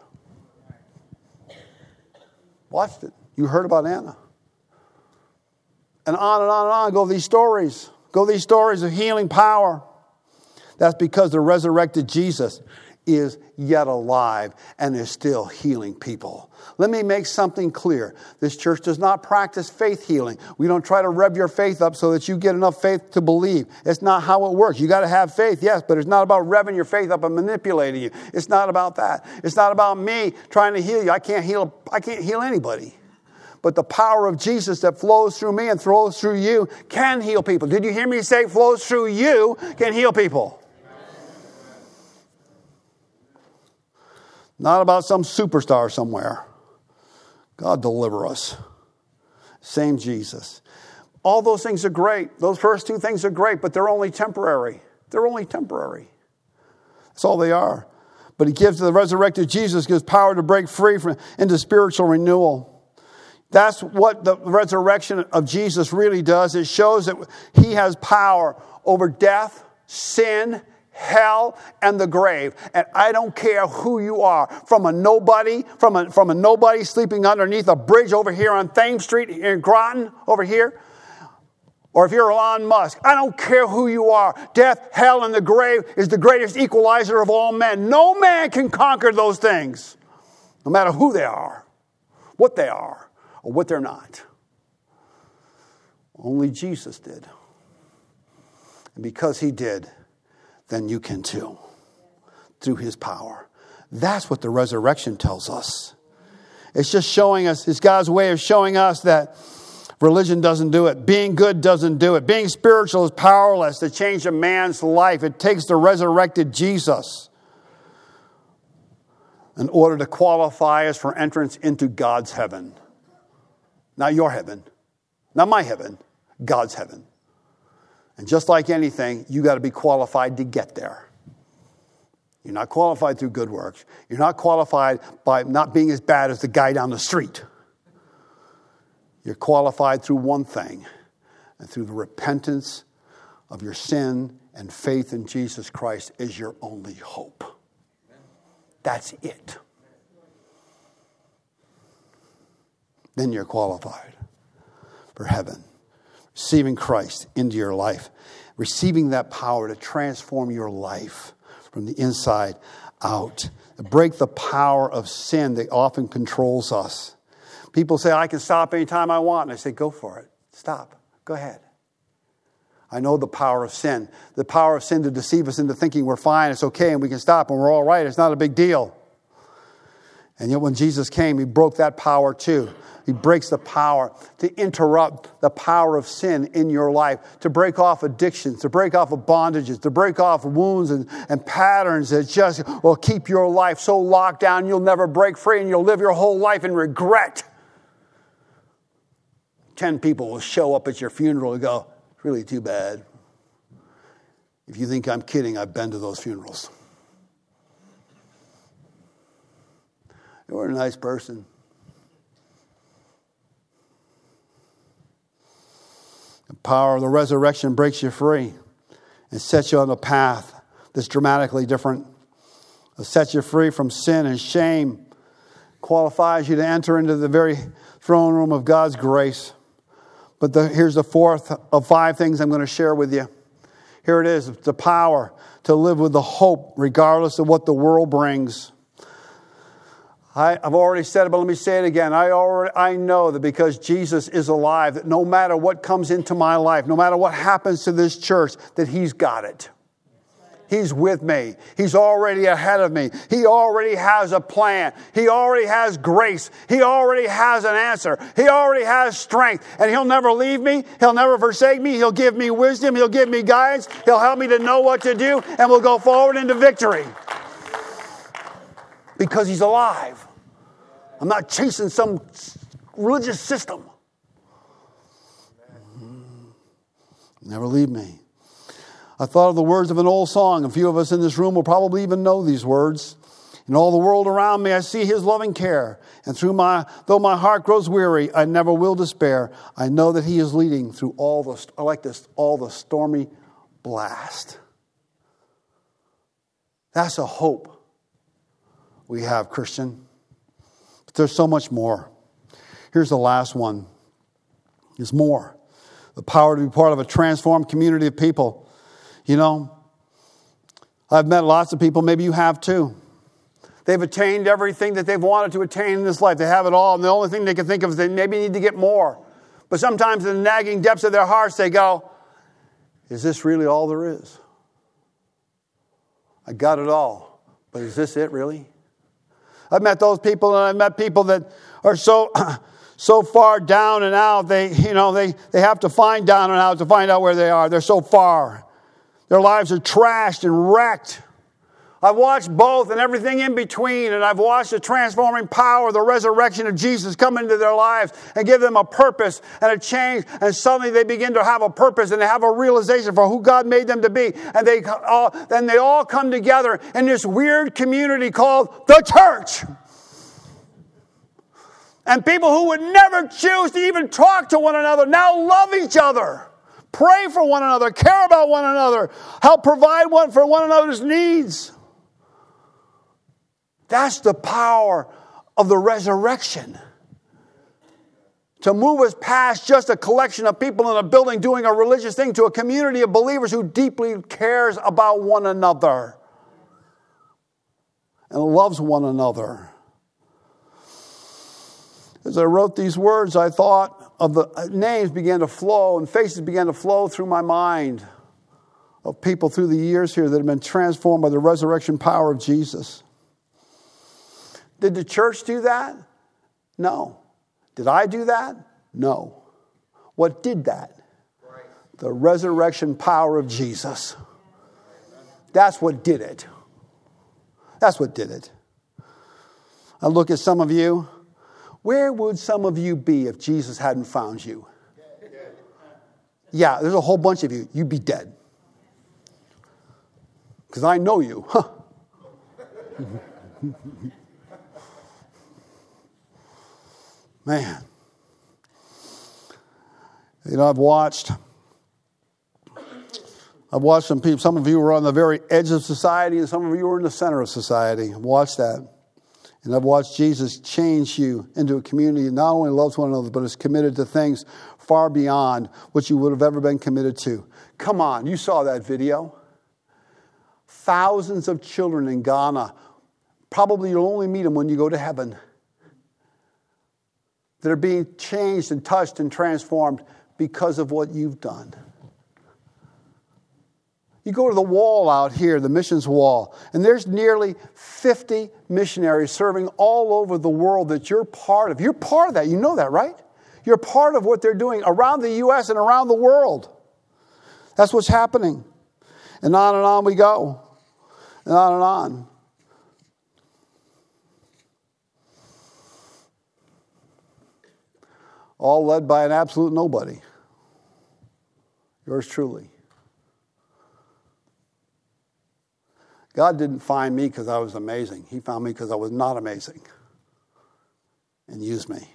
Watched it. You heard about Anna. And on and on and on go these stories. Go these stories of healing power. That's because the resurrected Jesus is yet alive and is still healing people. Let me make something clear. This church does not practice faith healing. We don't try to rev your faith up so that you get enough faith to believe. It's not how it works. You got to have faith, yes, but it's not about revving your faith up and manipulating you. It's not about that. It's not about me trying to heal you. I can't heal anybody. But the power of Jesus that flows through me and flows through you can heal people. Did you hear me say flows through you can heal people? Not about some superstar somewhere. God deliver us. Same Jesus. All those things are great. Those first 2 things are great, but they're only temporary. They're only temporary. That's all they are. But he gives the resurrected Jesus gives power to break free into spiritual renewal. That's what the resurrection of Jesus really does. It shows that he has power over death, sin, hell, and the grave. And I don't care who you are, from a nobody sleeping underneath a bridge over here on Thames Street in Groton over here, or if you're Elon Musk, I don't care who you are. Death, hell, and the grave is the greatest equalizer of all men. No man can conquer those things, no matter who they are, what they are, or what they're not. Only Jesus did. And because he did, then you can too, through his power. That's what the resurrection tells us. It's just showing us, it's God's way of showing us that religion doesn't do it. Being good doesn't do it. Being spiritual is powerless to change a man's life. It takes the resurrected Jesus in order to qualify us for entrance into God's heaven. Not your heaven, not my heaven, God's heaven. And just like anything, you got to be qualified to get there. You're not qualified through good works. You're not qualified by not being as bad as the guy down the street. You're qualified through one thing, and through the repentance of your sin and faith in Jesus Christ is your only hope. That's it. Then you're qualified for heaven. Receiving Christ into your life. Receiving that power to transform your life from the inside out. To break the power of sin that often controls us. People say, I can stop anytime I want. And I say, go for it. Stop. Go ahead. I know the power of sin. The power of sin to deceive us into thinking we're fine, it's okay, and we can stop, and we're all right. It's not a big deal. And yet when Jesus came, he broke that power too. He breaks the power to interrupt the power of sin in your life, to break off addictions, to break off of bondages, to break off wounds and patterns that just will keep your life so locked down you'll never break free and you'll live your whole life in regret. 10 people will show up at your funeral and go, really too bad. If you think I'm kidding, I've been to those funerals. You were a nice person. The power of the resurrection breaks you free and sets you on a path that's dramatically different. It sets you free from sin and shame, qualifies you to enter into the very throne room of God's grace. But here's the fourth of 5 things I'm going to share with you. Here it is, the power to live with the hope regardless of what the world brings. I've already said it, but let me say it again. I know that because Jesus is alive, that no matter what comes into my life, no matter what happens to this church, that He's got it. He's with me. He's already ahead of me. He already has a plan. He already has grace. He already has an answer. He already has strength. And He'll never leave me. He'll never forsake me. He'll give me wisdom. He'll give me guidance. He'll help me to know what to do. And we'll go forward into victory. Because He's alive. I'm not chasing some religious system. Never leave me. I thought of the words of an old song. A few of us in this room will probably even know these words. In all the world around me, I see His loving care. And though my heart grows weary, I never will despair. I know that He is leading through all the stormy blast. That's a hope we have, Christian. But there's so much more. Here's the last one. There's more. The power to be part of a transformed community of people. You know, I've met lots of people, maybe you have too. They've attained everything that they've wanted to attain in this life. They have it all, and the only thing they can think of is they maybe need to get more. But sometimes in the nagging depths of their hearts, they go, is this really all there is? I got it all, but is this it really? I've met those people, and I've met people that are so far down and out, they have to find down and out to find out where they are. They're so far. Their lives are trashed and wrecked. I've watched both and everything in between, and I've watched the transforming power, the resurrection of Jesus come into their lives and give them a purpose and a change, and suddenly they begin to have a purpose and they have a realization for who God made them to be, and then they all come together in this weird community called the church. And people who would never choose to even talk to one another now love each other. Pray for one another, care about one another, help provide for one another's needs. That's the power of the resurrection. To move us past just a collection of people in a building doing a religious thing to a community of believers who deeply cares about one another and loves one another. As I wrote these words, I thought of the names began to flow and faces began to flow through my mind of people through the years here that have been transformed by the resurrection power of Jesus. Did the church do that? No. Did I do that? No. What did that? The resurrection power of Jesus. That's what did it. That's what did it. I look at some of you. Where would some of you be if Jesus hadn't found you? Yeah, there's a whole bunch of you. You'd be dead. Because I know you. Huh. Man. You know, I've watched some people. Some of you were on the very edge of society, and some of you were in the center of society. I've watched that. And I've watched Jesus change you into a community that not only loves one another, but is committed to things far beyond what you would have ever been committed to. Come on, you saw that video. Thousands of children in Ghana. Probably you'll only meet them when you go to heaven. That are being changed and touched and transformed because of what you've done. You go to the wall out here, the missions wall, and there's nearly 50 missionaries serving all over the world that you're part of. You're part of that. You know that, right? You're part of what they're doing around the U.S. and around the world. That's what's happening. And on we go. And on and on. All led by an absolute nobody. Yours truly. God didn't find me because I was amazing. He found me because I was not amazing. And used me.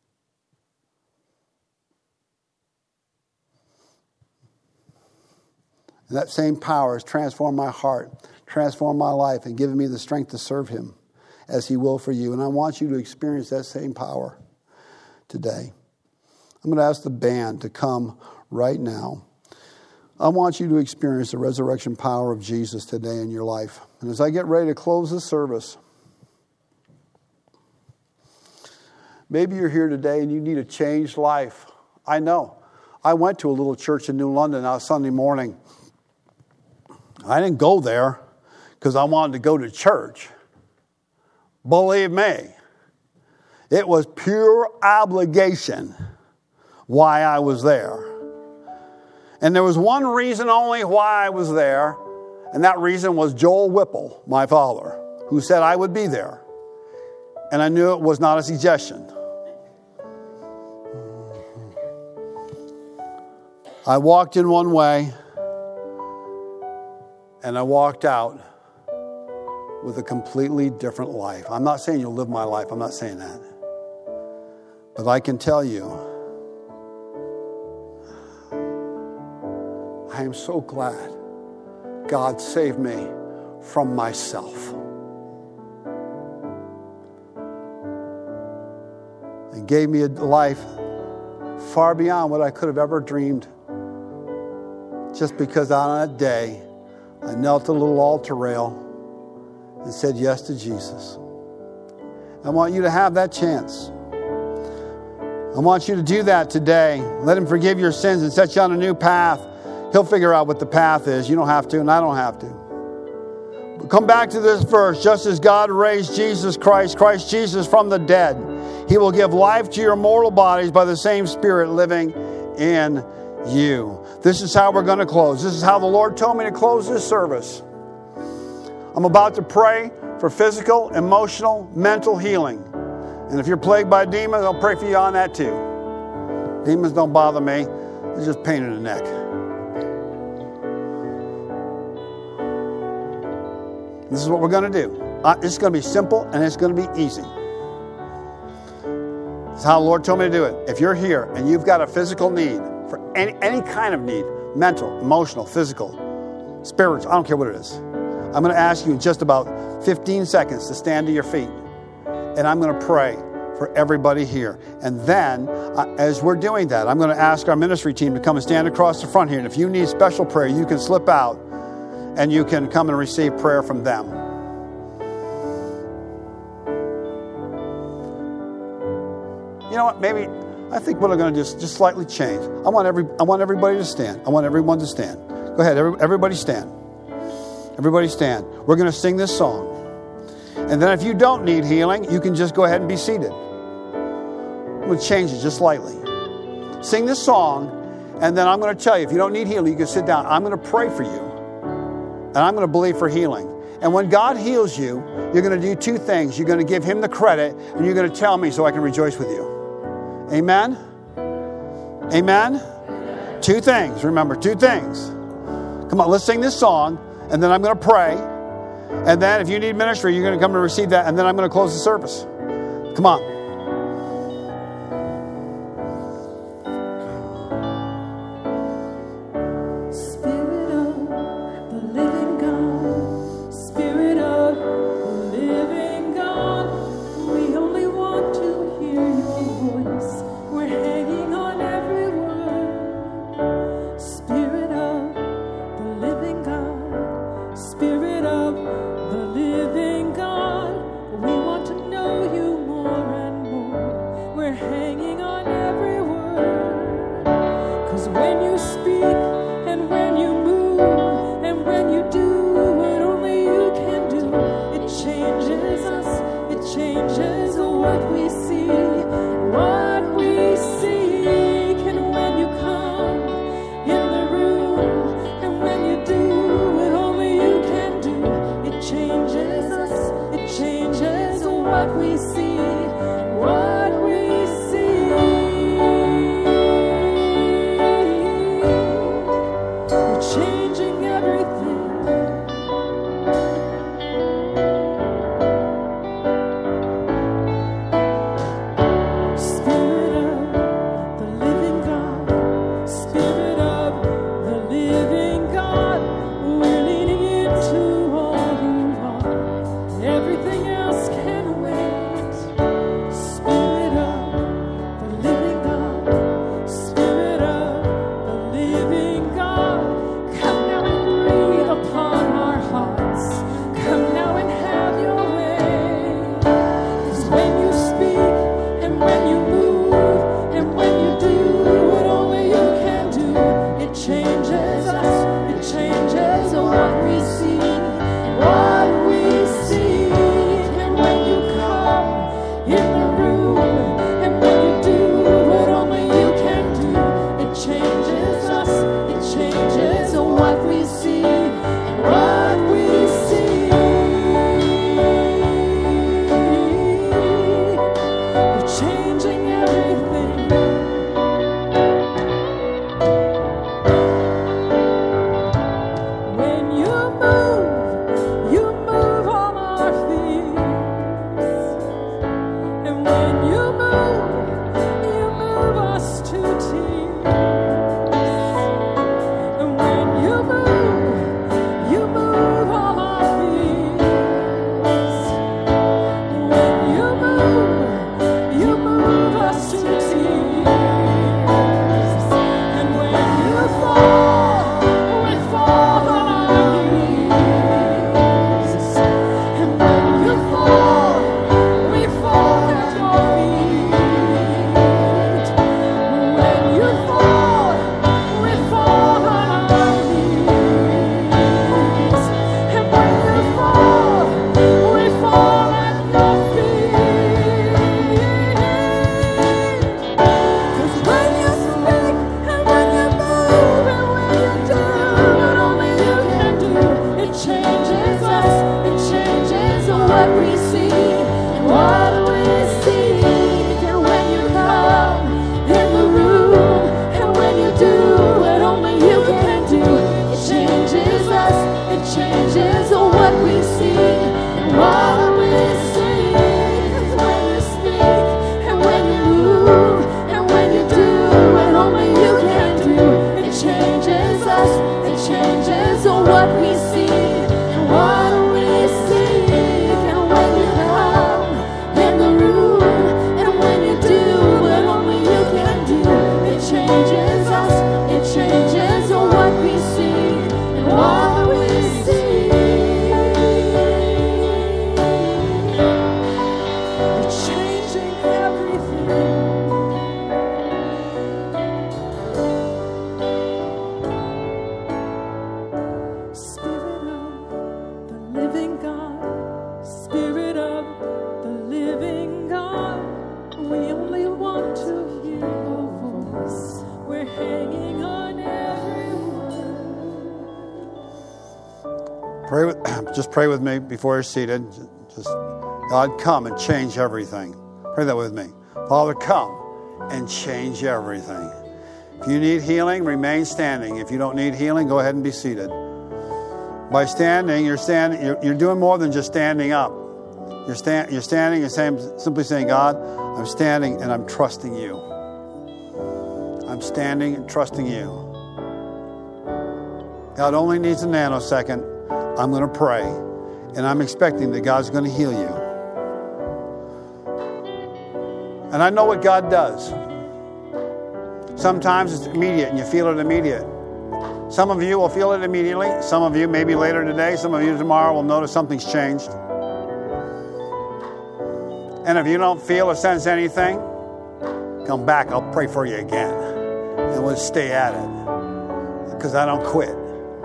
And that same power has transformed my heart, transformed my life, and given me the strength to serve Him as He will for you. And I want you to experience that same power today. I'm going to ask the band to come right now. I want you to experience the resurrection power of Jesus today in your life. And as I get ready to close this service, maybe you're here today and you need a changed life. I know. I went to a little church in New London on Sunday morning. I didn't go there because I wanted to go to church. Believe me, it was pure obligation why I was there. And there was one reason only why I was there, and that reason was Joel Whipple, my father, who said I would be there. And I knew it was not a suggestion. I walked in one way, and I walked out with a completely different life. I'm not saying you'll live my life. I'm not saying that. But I can tell you, I am so glad God saved me from myself. And gave me a life far beyond what I could have ever dreamed. Just because on that day, I knelt at a little altar rail and said yes to Jesus. I want you to have that chance. I want you to do that today. Let Him forgive your sins and set you on a new path. He'll figure out what the path is. You don't have to, and I don't have to. But come back to this verse. Just as God raised Christ Jesus from the dead, He will give life to your mortal bodies by the same Spirit living in you. This is how we're going to close. This is how the Lord told me to close this service. I'm about to pray for physical, emotional, mental healing. And if you're plagued by demons, I'll pray for you on that too. Demons don't bother me. They're just pain in the neck. This is what we're going to do. It's going to be simple and it's going to be easy. It's how the Lord told me to do it. If you're here and you've got a physical need, for any kind of need, mental, emotional, physical, spiritual, I don't care what it is. I'm going to ask you in just about 15 seconds to stand to your feet. And I'm going to pray for everybody here. And then, as we're doing that, I'm going to ask our ministry team to come and stand across the front here. And if you need special prayer, you can slip out and you can come and receive prayer from them. You know what? Maybe I think what I'm going to do is just slightly change. I want everybody to stand. I want everyone to stand. Go ahead, everybody stand. Everybody stand. We're going to sing this song. And then if you don't need healing, you can just go ahead and be seated. I'm going to change it just slightly. Sing this song, and then I'm going to tell you, if you don't need healing, you can sit down. I'm going to pray for you, and I'm going to believe for healing. And when God heals you, you're going to do two things. You're going to give Him the credit, and you're going to tell me so I can rejoice with you. Amen? Amen? Two things. Remember, two things. Come on, let's sing this song, and then I'm going to pray. And then if you need ministry, you're going to come and receive that, and then I'm going to close the service. Come on. Spirit of the living God, we want to know you more and Just pray with me before you're seated. Just, God, come and change everything. Pray that with me. Father, come and change everything. If you need healing, remain standing. If you don't need healing, go ahead and be seated. By standing, you're doing more than just standing up. You're standing and simply saying, God, I'm standing and I'm trusting you. I'm standing and trusting you. God only needs a nanosecond. I'm going to pray, and I'm expecting that God's going to heal you. And I know what God does. Sometimes it's immediate, and you feel it immediate. Some of you will feel it immediately. Some of you, maybe later today. Some of you tomorrow will notice something's changed. And if you don't feel or sense anything, come back. I'll pray for you again. And we'll stay at it. Because I don't quit.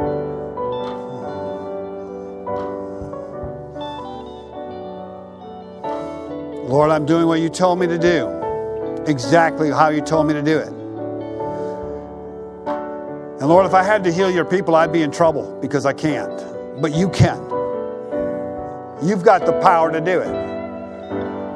Lord, I'm doing what you told me to do. Exactly how you told me to do it. And Lord, if I had to heal your people, I'd be in trouble because I can't. But you can. You've got the power to do it.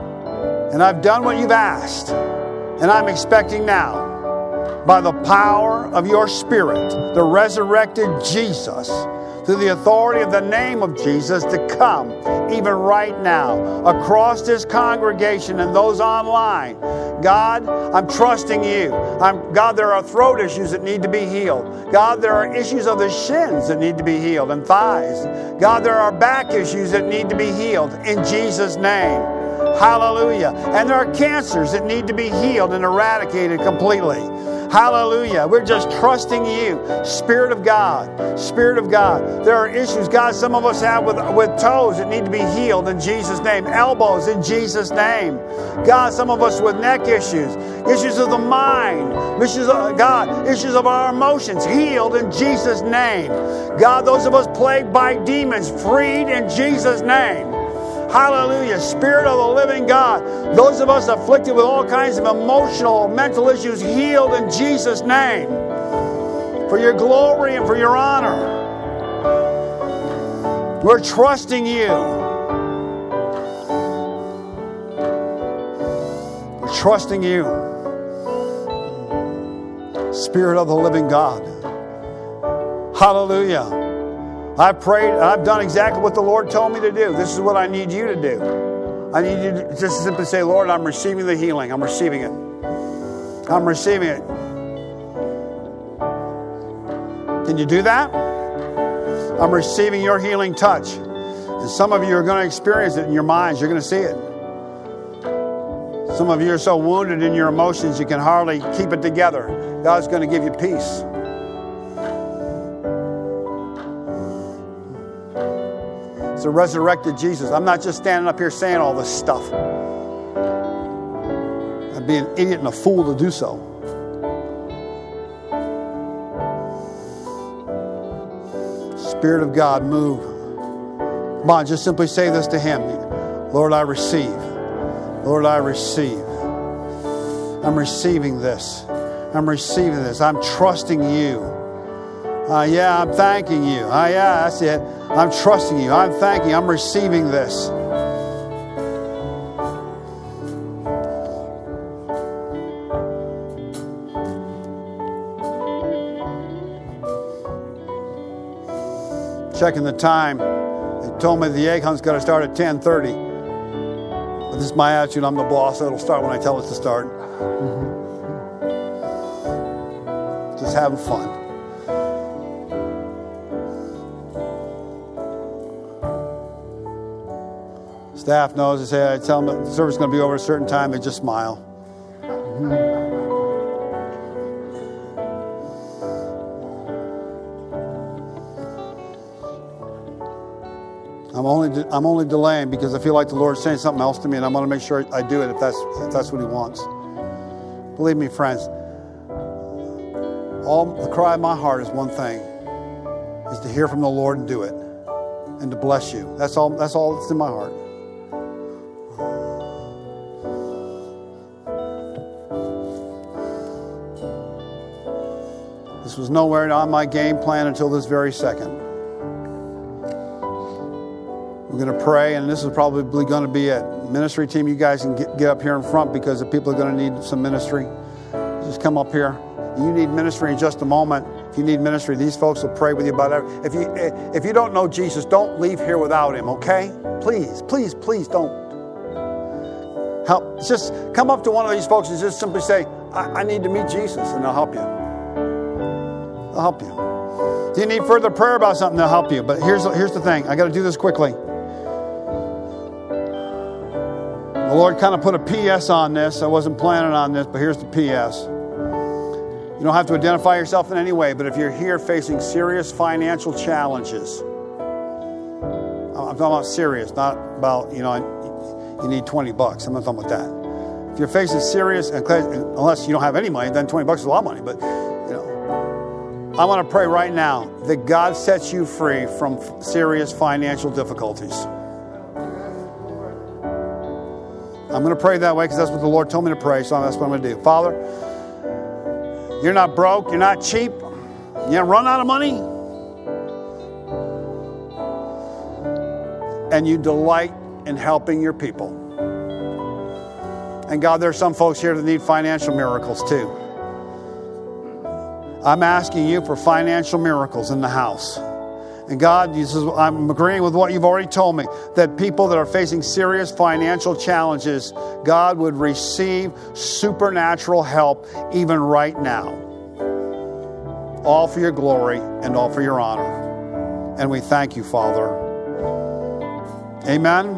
And I've done what you've asked. And I'm expecting now, by the power of your Spirit, the resurrected Jesus, through the authority of the name of Jesus, to come even right now across this congregation and those online. God, I'm trusting you. God, there are throat issues that need to be healed. God, there are issues of the shins that need to be healed and thighs. God, there are back issues that need to be healed in Jesus' name. Hallelujah. And there are cancers that need to be healed and eradicated completely. Hallelujah. We're just trusting you. Spirit of God. Spirit of God. There are issues, God, some of us have with toes that need to be healed in Jesus' name. Elbows in Jesus' name. God, some of us with neck issues. Issues of the mind. Issues of, God, issues of our emotions. Healed in Jesus' name. God, those of us plagued by demons. Freed in Jesus' name. Hallelujah. Spirit of the living God. Those of us afflicted with all kinds of emotional, mental issues, healed in Jesus' name. For your glory and for your honor. We're trusting you. We're trusting you. Spirit of the living God. Hallelujah. I've prayed, and I've done exactly what the Lord told me to do. This is what I need you to do. I need you to just simply say, Lord, I'm receiving the healing. I'm receiving it. I'm receiving it. Can you do that? I'm receiving your healing touch. And some of you are going to experience it in your minds. You're going to see it. Some of you are so wounded in your emotions you can hardly keep it together. God's going to give you peace. The resurrected Jesus. I'm not just standing up here saying all this stuff. I'd be an idiot and a fool to do so. Spirit of God, move. Come on, just simply say this to Him. Lord, I receive. Lord, I receive. I'm receiving this. I'm receiving this. I'm trusting you. Yeah, I'm thanking you. Yeah, that's it. I'm trusting you. I'm thanking you. I'm receiving this. Checking the time. They told me the egg hunt's got to start at 10:30. But this is my attitude. I'm the boss, so it'll start when I tell it to start. Just having fun. Staff knows. I say, I tell them the service is going to be over at a certain time. They just smile. I'm only delaying because I feel like the Lord's saying something else to me, and I want to make sure I do it if that's what He wants. Believe me, friends. All the cry of my heart is one thing: is to hear from the Lord and do it, and to bless you. That's all that's in my heart. This was nowhere on my game plan until this very second. We're going to pray, and this is probably going to be it. Ministry team, you guys can get up here in front because the people are going to need some ministry. Just come up here. You need ministry in just a moment. If you need ministry, these folks will pray with you about it. If you don't know Jesus, don't leave here without Him, okay? Please, please, please don't. Help. Just come up to one of these folks and just simply say, I need to meet Jesus, and they'll help you. They'll help you. Do you need further prayer about something? They'll help you. But here's the thing. I got to do this quickly. The Lord kind of put a PS on this. I wasn't planning on this, but here's the PS. You don't have to identify yourself in any way, but if you're here facing serious financial challenges, I'm talking about serious, not about, you need $20. I'm not talking about that. If you're facing serious, unless you don't have any money, then $20 is a lot of money, but I want to pray right now that God sets you free from serious financial difficulties. I'm going to pray that way because that's what the Lord told me to pray, so that's what I'm going to do. Father, you're not broke, you're not cheap, you haven't run out of money, and you delight in helping your people. And God, there's some folks here that need financial miracles too. I'm asking you for financial miracles in the house. And God, I'm agreeing with what you've already told me, that people that are facing serious financial challenges, God would receive supernatural help even right now. All for your glory and all for your honor. And we thank you, Father. Amen.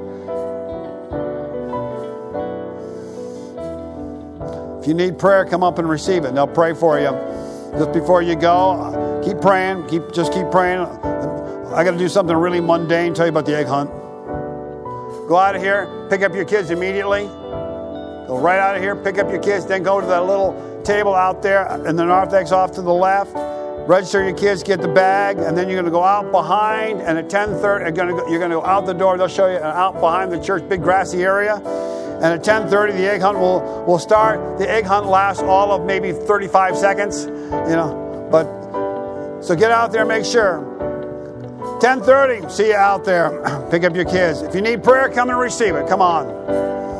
If you need prayer, come up and receive it, and they'll pray for you. Just before you go, keep praying. Just keep praying. I got to do something really mundane, tell you about the egg hunt. Go out of here, pick up your kids immediately. Go right out of here, pick up your kids, then go to that little table out there, and the narthex off to the left. Register your kids, get the bag, and then you're going to go out behind, and at 10:30, you're going to go out the door. They'll show you out behind the church, big grassy area. And at 10:30, the egg hunt will start. The egg hunt lasts all of maybe 35 seconds, But so get out there, make sure. 10:30, see you out there. Pick up your kids. If you need prayer, come and receive it. Come on.